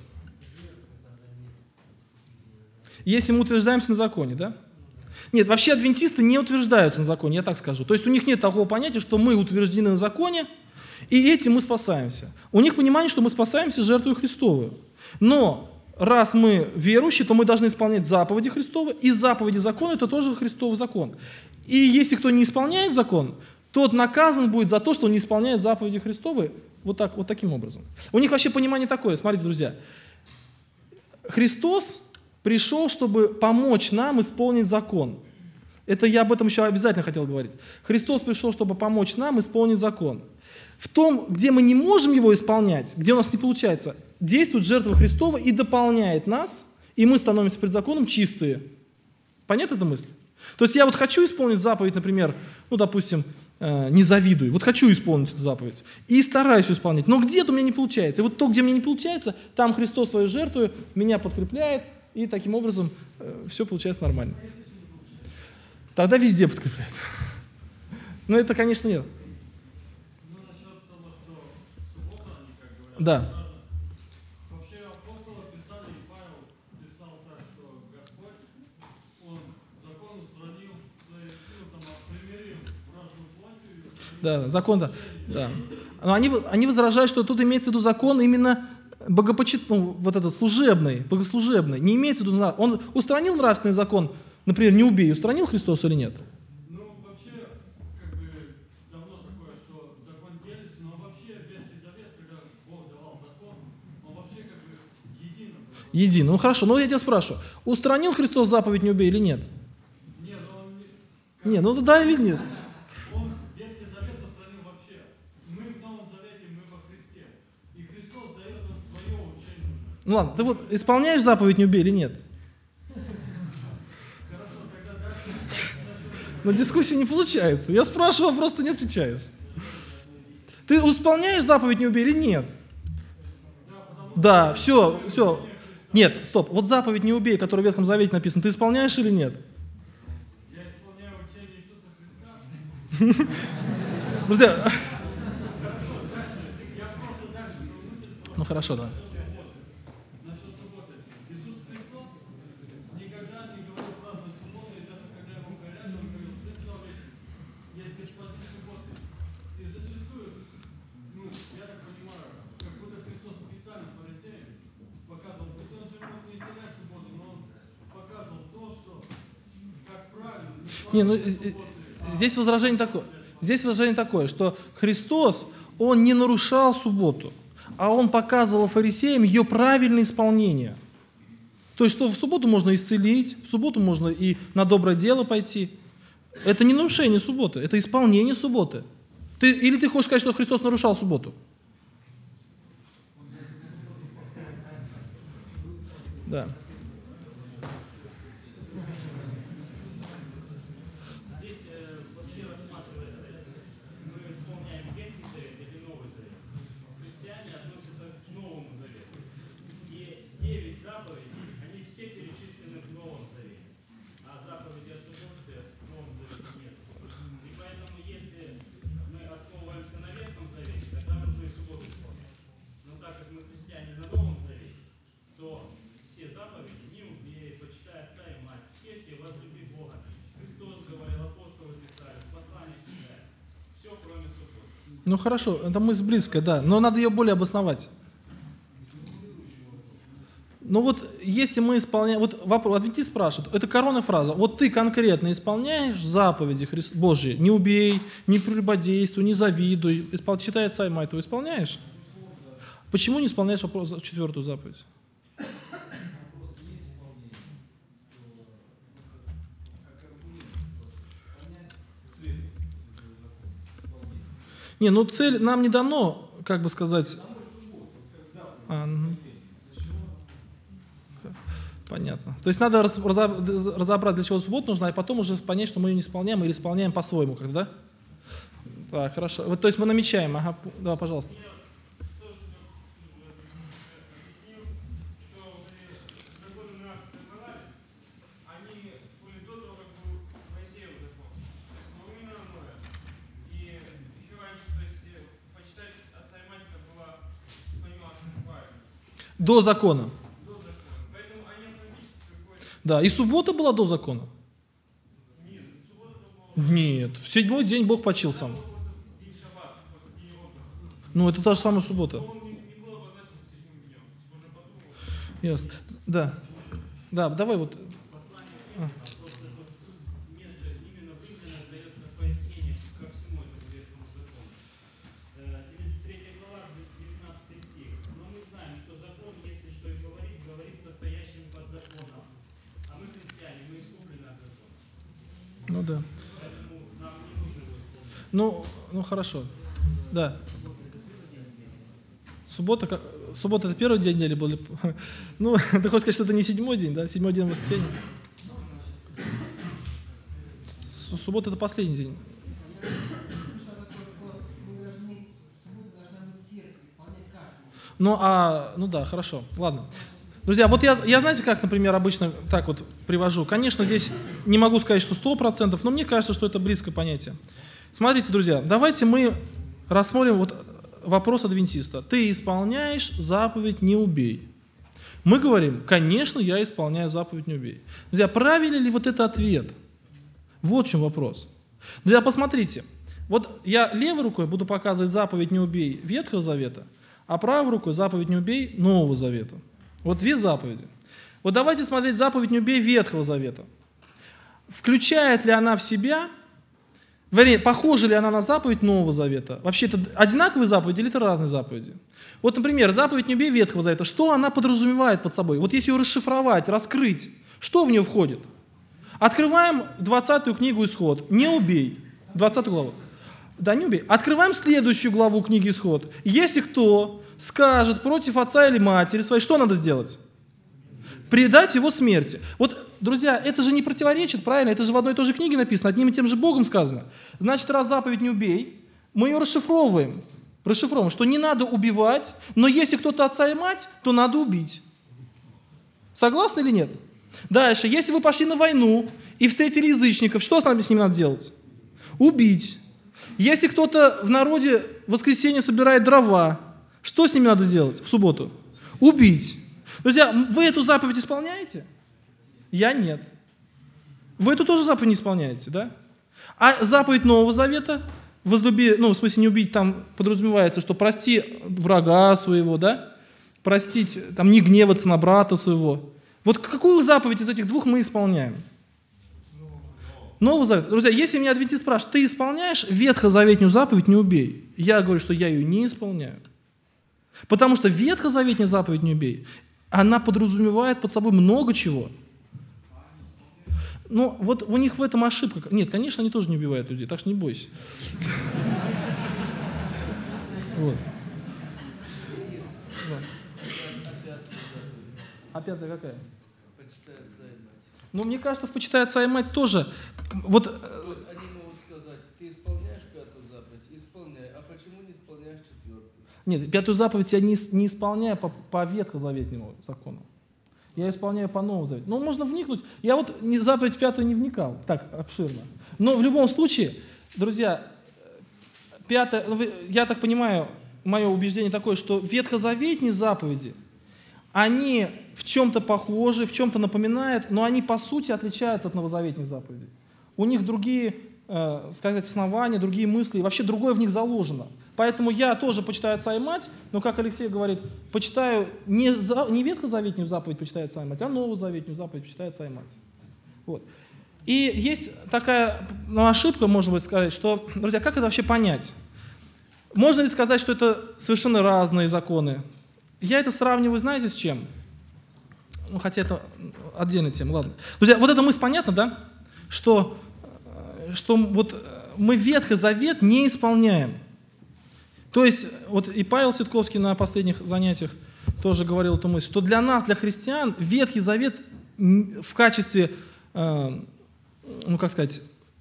Если мы утверждаемся на законе, да? Нет, вообще адвентисты не утверждаются на законе, я так скажу. То есть у них нет такого понятия, что мы утверждены на законе, и этим мы спасаемся. У них понимание, что мы спасаемся жертвой Христовой. Но раз мы верующие, то мы должны исполнять заповеди Христовы, и заповеди закона – это тоже Христовый закон. И если кто не исполняет закон, тот наказан будет за то, что он не исполняет заповеди Христовы вот, так, вот таким образом. У них вообще понимание такое, смотрите, друзья. Христос пришел, чтобы помочь нам исполнить закон. Это я об этом еще обязательно хотел говорить. Христос пришел, чтобы помочь нам исполнить закон. В том, где мы не можем его исполнять, где у нас не получается, действует жертва Христова и дополняет нас, и мы становимся пред законом чистые. Понятна эта мысль? То есть я вот хочу исполнить заповедь, например, ну, допустим, э, не завидую. Вот хочу исполнить эту заповедь и стараюсь исполнять, но где-то у меня не получается. И вот то, где мне не получается, там Христос свою жертву меня подкрепляет, и таким образом э, все получается нормально. Тогда везде подкрепляет. Но это, конечно, нет. Ну, насчет того, что суббота, они как говорят. Да. Вообще апостолы писали, и Павел писал так, что Господь, Он закон устранил, ну, там, примирил вражную плотью. Да, закон, да. да. Но они, они возражают, что тут имеется в виду закон именно богопочит, ну, вот этот служебный, богослужебный. Не имеется в виду, он устранил нравственный закон, например, не убей, устранил Христос или нет? Ну, вообще, как бы, давно такое, что закон делится, но вообще Ветхий Завет, когда Бог давал закон, он вообще как бы единым. Един. Ну хорошо, ну я тебя спрашиваю, устранил Христос заповедь не убей или нет? Нет, он не... Не, ну да или нет? Он Ветхий Завет устранил вообще. Мы в Новом Завете, мы во Христе. И Христос дает нам свое учение. Ну ладно, ты вот исполняешь заповедь не убей или нет? Но дискуссии не получается. Я спрашиваю, а просто не отвечаешь. Ты исполняешь заповедь не убей или нет? Да, все, все. Нет, стоп. Вот заповедь не убей, которая в Ветхом Завете написана, ты исполняешь или нет? Я исполняю учение Иисуса Христа. Друзья. Ну хорошо, да. Насчет субботы. Иисус Христос Не, ну, здесь возражение такое, здесь возражение такое, что Христос, Он не нарушал субботу, а Он показывал фарисеям ее правильное исполнение. То есть, что в субботу можно исцелить, в субботу можно и на доброе дело пойти. Это не нарушение субботы, это исполнение субботы. Ты, или ты хочешь сказать, что Христос нарушал субботу? Да. Здесь э, вообще рассматривается, мы исполняем Ветхий Завет или Новый Завет. Христиане относятся к Новому Завету. И девять заповедей, они все перечислены в Новом Завете. А заповеди о субботе в Новом Завете нет. И поэтому, если мы основываемся на Ветхом Завете, тогда нужно и субботу исполнять. Но так как мы христиане на Новом Завете, то все заповеди, не убей, почитай отца и мать, все-все возлюби Бога. Христос говорил, апостолы писали, послания читали. Все, кроме субботы. Ну хорошо, это мысль близкая, да, но надо ее более обосновать. Ну вот, если мы исполняем, вот вопрос, адвентист спрашивает, это коронная фраза, вот ты конкретно исполняешь заповеди Христа, Божьи, не убей, не прелюбодействуй, не завидуй, испол... читай отца и мать, ты исполняешь? Почему не исполняешь вопрос, четвертую заповедь? Не, ну цель нам не дано, как бы сказать... А, угу. Понятно. То есть надо раз, разобрать, для чего суббота нужна, и потом уже понять, что мы ее не исполняем или исполняем по-своему, когда? Так, хорошо. Вот, то есть мы намечаем. Ага, да, пожалуйста. До закона. Да, и суббота была до закона. Нет, в седьмой день Бог почил сам. Ну, это та же самая суббота. Ясно. Да. Да, давай вот. А. Ну да. Ну, ну хорошо. Да. Суббота, как, суббота это первый день недели был? Ну, ты хочешь сказать, что это не седьмой день, да? Седьмой день воскресенья. Суббота это последний день. Ну, а, ну да, хорошо, ладно. Друзья, вот я, я знаете, как, например, обычно так вот привожу. Конечно, здесь не могу сказать, что сто процентов, но мне кажется, что это близкое понятие. Смотрите, друзья, давайте мы рассмотрим вот вопрос адвентиста. Ты исполняешь заповедь «не убей». Мы говорим, конечно, я исполняю заповедь «не убей». Друзья, правильный ли вот это ответ? Вот в чем вопрос. Друзья, посмотрите. Вот я левой рукой буду показывать заповедь «не убей» Ветхого Завета, а правой рукой заповедь «не убей» Нового Завета. Вот две заповеди. Вот давайте смотреть заповедь «не убей» Ветхого Завета. Включает ли она в себя, вернее, похожа ли она на заповедь Нового Завета? Вообще это одинаковые заповеди или это разные заповеди? Вот, например, заповедь «не убей» Ветхого Завета. Что она подразумевает под собой? Вот если ее расшифровать, раскрыть, что в нее входит? Открываем двадцатую книгу «Исход». «Не убей». двадцатую главу. Да, не убей. Открываем следующую главу книги «Исход». Если кто скажет против отца или матери своей, что надо сделать? Предать его смерти. Вот, друзья, это же не противоречит, правильно? Это же в одной и той же книге написано, одним и тем же Богом сказано. Значит, раз заповедь «не убей», мы ее расшифровываем. Расшифровываем, что не надо убивать, но если кто-то отца и мать, то надо убить. Согласны или нет? Дальше, если вы пошли на войну и встретили язычников, что с ними надо делать? Убить. Если кто-то в народе в воскресенье собирает дрова, что с ними надо делать в субботу? Убить. Друзья, вы эту заповедь исполняете? Я нет. Вы эту тоже заповедь не исполняете, да? А заповедь Нового Завета, возлюби, ну, в смысле не убить, там подразумевается, что прости врага своего, да? Простить, там, не гневаться на брата своего. Вот какую заповедь из этих двух мы исполняем? Новый Завет. Друзья, если меня адвентист спрашивает, ты исполняешь ветхозаветную заповедь «не убей»? Я говорю, что я ее не исполняю. Потому что ветхозаветная заповедь «не убей», она подразумевает под собой много чего. Ну, вот у них в этом ошибка. Нет, конечно, они тоже не убивают людей, так что не бойся. Вот. А пятая какая? Почитай отца и мать. Ну, мне кажется, в «почитай отца и мать» тоже. Вот, То есть они могут сказать, ты исполняешь пятую заповедь? Исполняй. А почему не исполняешь четвертую? нет, пятую заповедь я не, не исполняю по, по ветхозаветному закону. Я исполняю по Новому Завету. Ну, можно вникнуть. Я вот не, заповедь пятую не вникал так обширно. Но в любом случае, друзья, пятая, я так понимаю, мое убеждение такое, что ветхозаветные заповеди, они в чем-то похожи, в чем-то напоминают, но они по сути отличаются от новозаветных заповедей. У них другие, э, сказать, основания, другие мысли, вообще другое в них заложено. Поэтому я тоже почитаю отца и мать, но, как Алексей говорит, почитаю не, за, не ветхозаветную заповедь почитаю отца и мать, а новозаветную заповедь почитаю отца и мать. Вот. И есть такая ну, ошибка, можно быть сказать, что, друзья, как это вообще понять? Можно ли сказать, что это совершенно разные законы? Я это сравниваю, знаете, с чем? Ну, хотя это отдельная тема, ладно. Друзья, вот эта мысль понятна, да? Что, что вот мы Ветхий Завет не исполняем. То есть, вот и Павел Ситковский на последних занятиях тоже говорил эту мысль, что для нас, для христиан, Ветхий Завет в качестве, э, ну как сказать,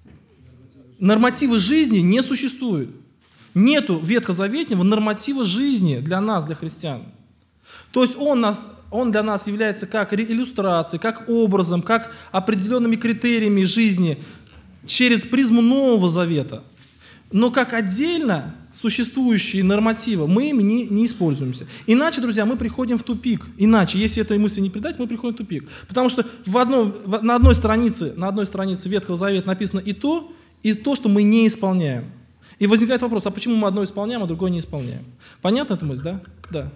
норматива жизни не существует. Нету ветхозаветнего норматива жизни для нас, для христиан. То есть он, нас, он для нас является как иллюстрацией, как образом, как определенными критериями жизни через призму Нового Завета. Но как отдельно существующие нормативы мы ими не, не используемся. Иначе, друзья, мы приходим в тупик. Иначе, если этой мысли не придать, мы приходим в тупик. Потому что в одном, в, на, одной странице, на одной странице Ветхого Завета написано и то, и то, что мы не исполняем. И возникает вопрос, а почему мы одно исполняем, а другое не исполняем? Понятна эта мысль, да? Да.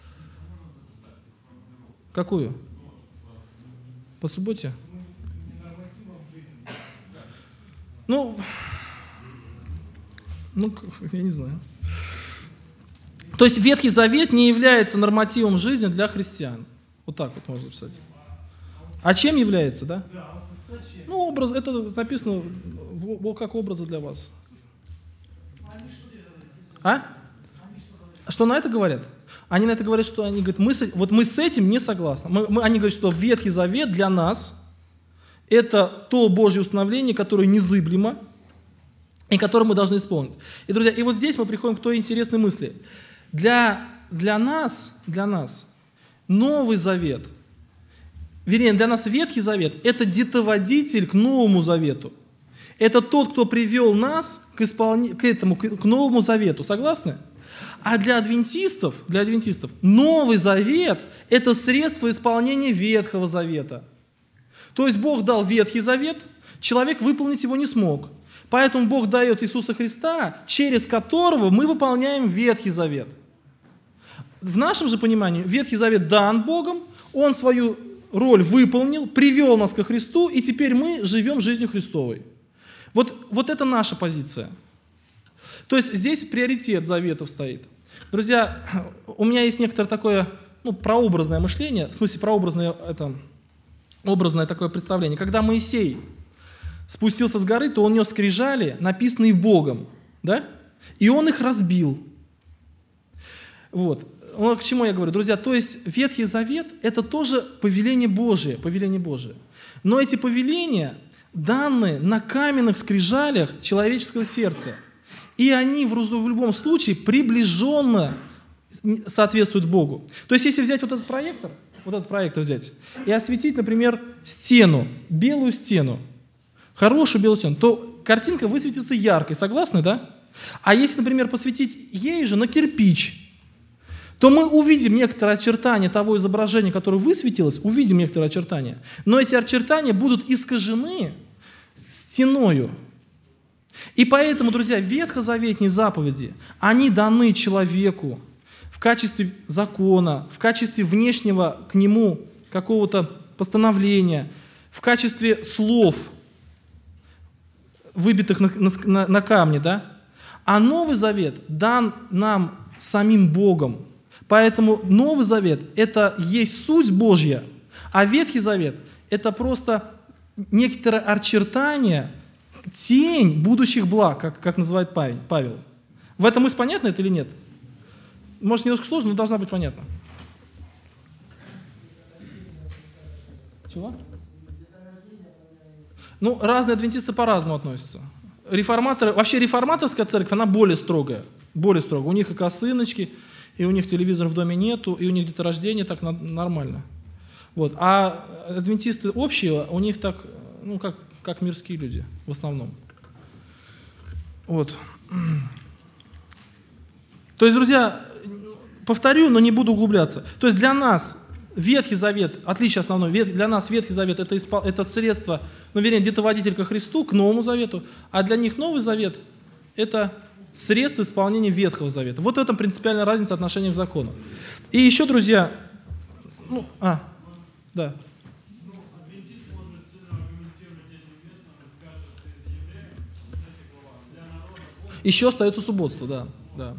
Какую? По субботе? Ну, ну, я не знаю. То есть Ветхий Завет не является нормативом жизни для христиан. Вот так вот можно писать. А чем является, да? Ну, образ, это написано как образы для вас. А? Что на это говорят? Они на это говорят, что они говорят, мы с, вот мы с этим не согласны. Мы, мы, они говорят, что Ветхий Завет для нас это то Божье установление, которое незыблемо и которое мы должны исполнить. И, друзья, и вот здесь мы приходим к той интересной мысли. Для, для нас, для нас Новый Завет, вернее, для нас Ветхий Завет – это детоводитель к Новому Завету. Это тот, кто привел нас к, исполни... к этому, к Новому Завету. Согласны? А для адвентистов, для адвентистов Новый Завет – это средство исполнения Ветхого Завета. То есть Бог дал Ветхий Завет, человек выполнить его не смог. Поэтому Бог дает Иисуса Христа, через которого мы выполняем Ветхий Завет. В нашем же понимании Ветхий Завет дан Богом, Он свою роль выполнил, привел нас ко Христу, и теперь мы живем жизнью Христовой. Вот, вот это наша позиция. То есть здесь приоритет заветов стоит. Друзья, у меня есть некоторое такое ну, прообразное мышление, в смысле прообразное, это, образное такое представление. Когда Моисей спустился с горы, то он нес скрижали, написанные Богом, да? И он их разбил. Вот. Ну, к чему я говорю? Друзья, то есть Ветхий Завет – это тоже повеление Божие, повеление Божие. Но эти повеления данные на каменных скрижалях человеческого сердца. И они в, в любом случае приближенно соответствуют Богу. То есть если взять вот этот проектор, вот этот проектор взять, и осветить, например, стену, белую стену, хорошую белую стену, то картинка высветится яркой, согласны, да? А если, например, посветить ей же на кирпич, то мы увидим некоторые очертания того изображения, которое высветилось, увидим некоторые очертания. Но эти очертания будут искажены стеною. И поэтому, друзья, ветхозаветные заповеди, они даны человеку в качестве закона, в качестве внешнего к нему какого-то постановления, в качестве слов. выбитых на, на, на камне, да? А Новый Завет дан нам самим Богом. Поэтому Новый Завет – это есть суть Божья, а Ветхий Завет – это просто некоторое очертание, тень будущих благ, как, как называет Павел. В этом мысль понятна это или нет? Может, немножко сложно, но должна быть понятна. Чего? Ну, разные адвентисты по-разному относятся. Реформаторы, вообще реформаторская церковь, она более строгая. Более строгая. У них и косыночки, и у них телевизора в доме нету, и у них где-то рождение так нормально. Вот. А адвентисты общие, у них так, ну, как, как мирские люди в основном. Вот. То есть, друзья, повторю, но не буду углубляться. То есть для нас Ветхий Завет, отличие основное, для нас Ветхий Завет это, испол, это средство, ну, вернее, детоводитель ко Христу, к Новому Завету, а для них Новый Завет это средство исполнения Ветхого Завета. Вот в этом принципиальная разница отношения к закону. И еще, друзья, ну, а, да. Еще остается субботство, да, да.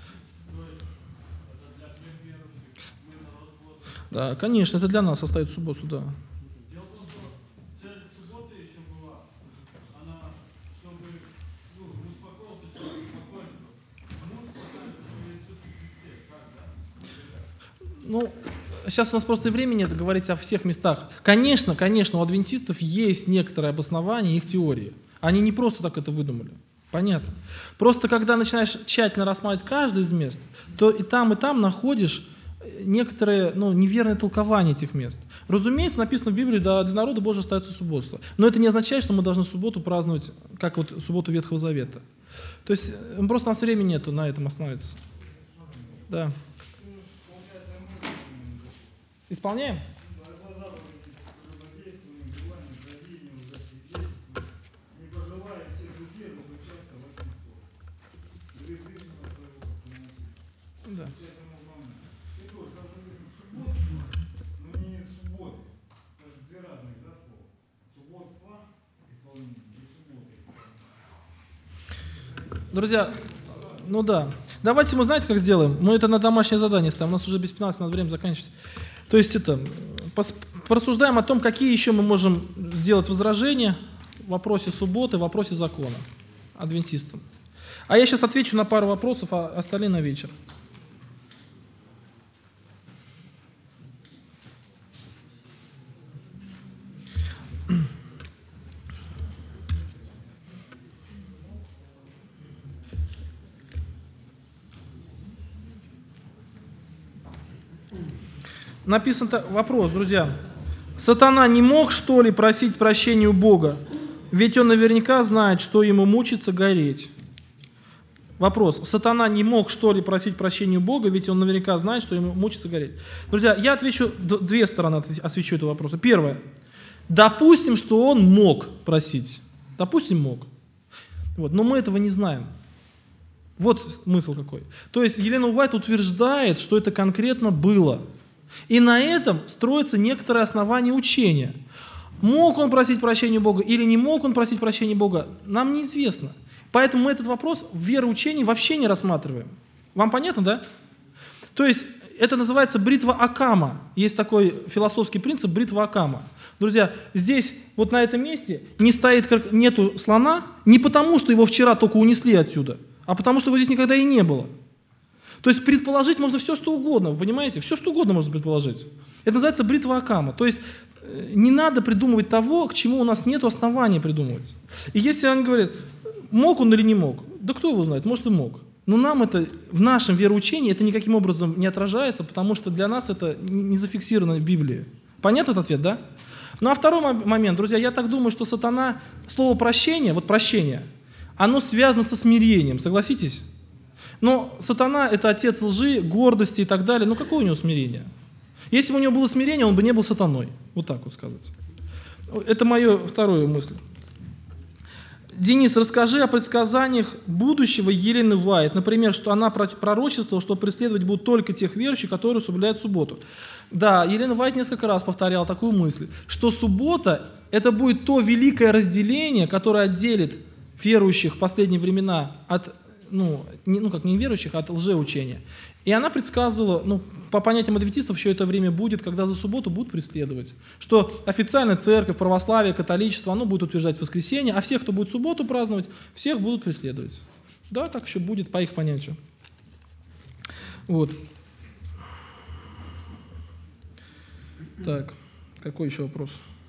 Да, конечно, это для нас остается субботу, да. Дело в том, что цель субботы еще была, она, чтобы ну, успокоился человек спокойно. Мы успокаиваемся в Иисусе Христе, как, да? Ну, сейчас у нас просто и времени нет говорить о всех местах. Конечно, конечно, у адвентистов есть некоторое обоснование их теории. Они не просто так это выдумали. Понятно. Просто когда начинаешь тщательно рассматривать каждое из мест, то и там, и там находишь некоторые, ну, неверное толкование этих мест. Разумеется, написано в Библии, да, для народа Божьего остается субботство. Но это не означает, что мы должны субботу праздновать, как вот субботу Ветхого Завета. То есть просто у нас времени нету на этом остановиться. Да. Исполняем? Да. Друзья, ну да. Давайте мы, знаете, как сделаем? Мы это на домашнее задание ставим. У нас уже без пятнадцати надо время заканчивать. То есть это, порассуждаем о том, какие еще мы можем сделать возражения в вопросе субботы, в вопросе закона адвентистам. А я сейчас отвечу на пару вопросов, а остальные на вечер. Написан вопрос, друзья. Сатана не мог, что ли, просить прощения у Бога? Ведь он наверняка знает, что ему мучиться гореть. Вопрос. Сатана не мог, что ли, просить прощения у Бога? Ведь он наверняка знает, что ему мучиться гореть. Друзья, я отвечу, две стороны освещу этого вопроса. Первое. Допустим, что он мог просить. Допустим, мог. Вот, но мы этого не знаем. Вот смысл какой. То есть Елена Уайт утверждает, что это конкретно было. И на этом строится некоторое основание учения. Мог он просить прощения Бога или не мог он просить прощения Бога, нам неизвестно. Поэтому мы этот вопрос в вероучении вообще не рассматриваем. Вам понятно, да? То есть это называется бритва Оккама. Есть такой философский принцип бритва Оккама. Друзья, здесь вот на этом месте не стоит, нету слона не потому, что его вчера только унесли отсюда, а потому, что его здесь никогда и не было. То есть предположить можно все, что угодно, вы понимаете? Все, что угодно можно предположить. Это называется бритва Оккама. То есть не надо придумывать того, к чему у нас нет основания придумывать. И если они говорят, мог он или не мог, да кто его знает, может и мог. Но нам это, в нашем вероучении это никаким образом не отражается, потому что для нас это не зафиксировано в Библии. Понятен этот ответ, да? Ну а второй момент, друзья, я так думаю, что сатана, слово прощение, вот прощение, оно связано со смирением, согласитесь? Но сатана – это отец лжи, гордости и так далее. Ну какое у него смирение? Если бы у него было смирение, он бы не был сатаной. Вот так вот сказать. Это моя вторая мысль. Денис, расскажи о предсказаниях будущего Елены Уайт. Например, что она пророчествовала, что преследовать будут только тех верующих, которые соблюдают субботу. Да, Елена Уайт несколько раз повторяла такую мысль, что суббота – это будет то великое разделение, которое отделит верующих в последние времена от, ну, не, ну как не верующих, а от лжеучения. И она предсказывала, ну, по понятиям адвентистов, еще это время будет, когда за субботу будут преследовать. Что официальная церковь, православие, католичество, оно будет утверждать воскресенье, а всех, кто будет субботу праздновать, всех будут преследовать. Да, так еще будет по их понятию. Вот. Так, какой еще вопрос?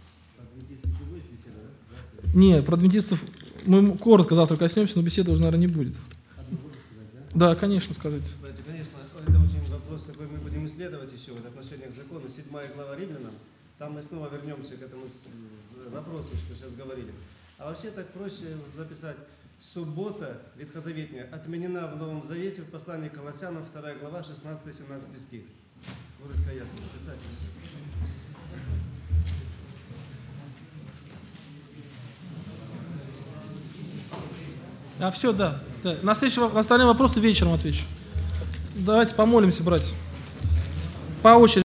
Нет, про адвентистов мы коротко завтра коснемся, но беседы уже, наверное, не будет. Да, конечно, скажите. Знаете, конечно, это очень вопрос такой, мы будем исследовать еще в отношении к закону. Седьмая глава Римлянам, там мы снова вернемся к этому вопросу, что сейчас говорили. А вообще так проще записать: суббота ветхозаветная отменена в Новом Завете в послании к Колоссянам, вторая глава, шестнадцатый-семнадцатый стих. Коротко я написать. А все, да. да. На следующий, на остальные вопросы вечером отвечу. Давайте помолимся, братья. По очереди.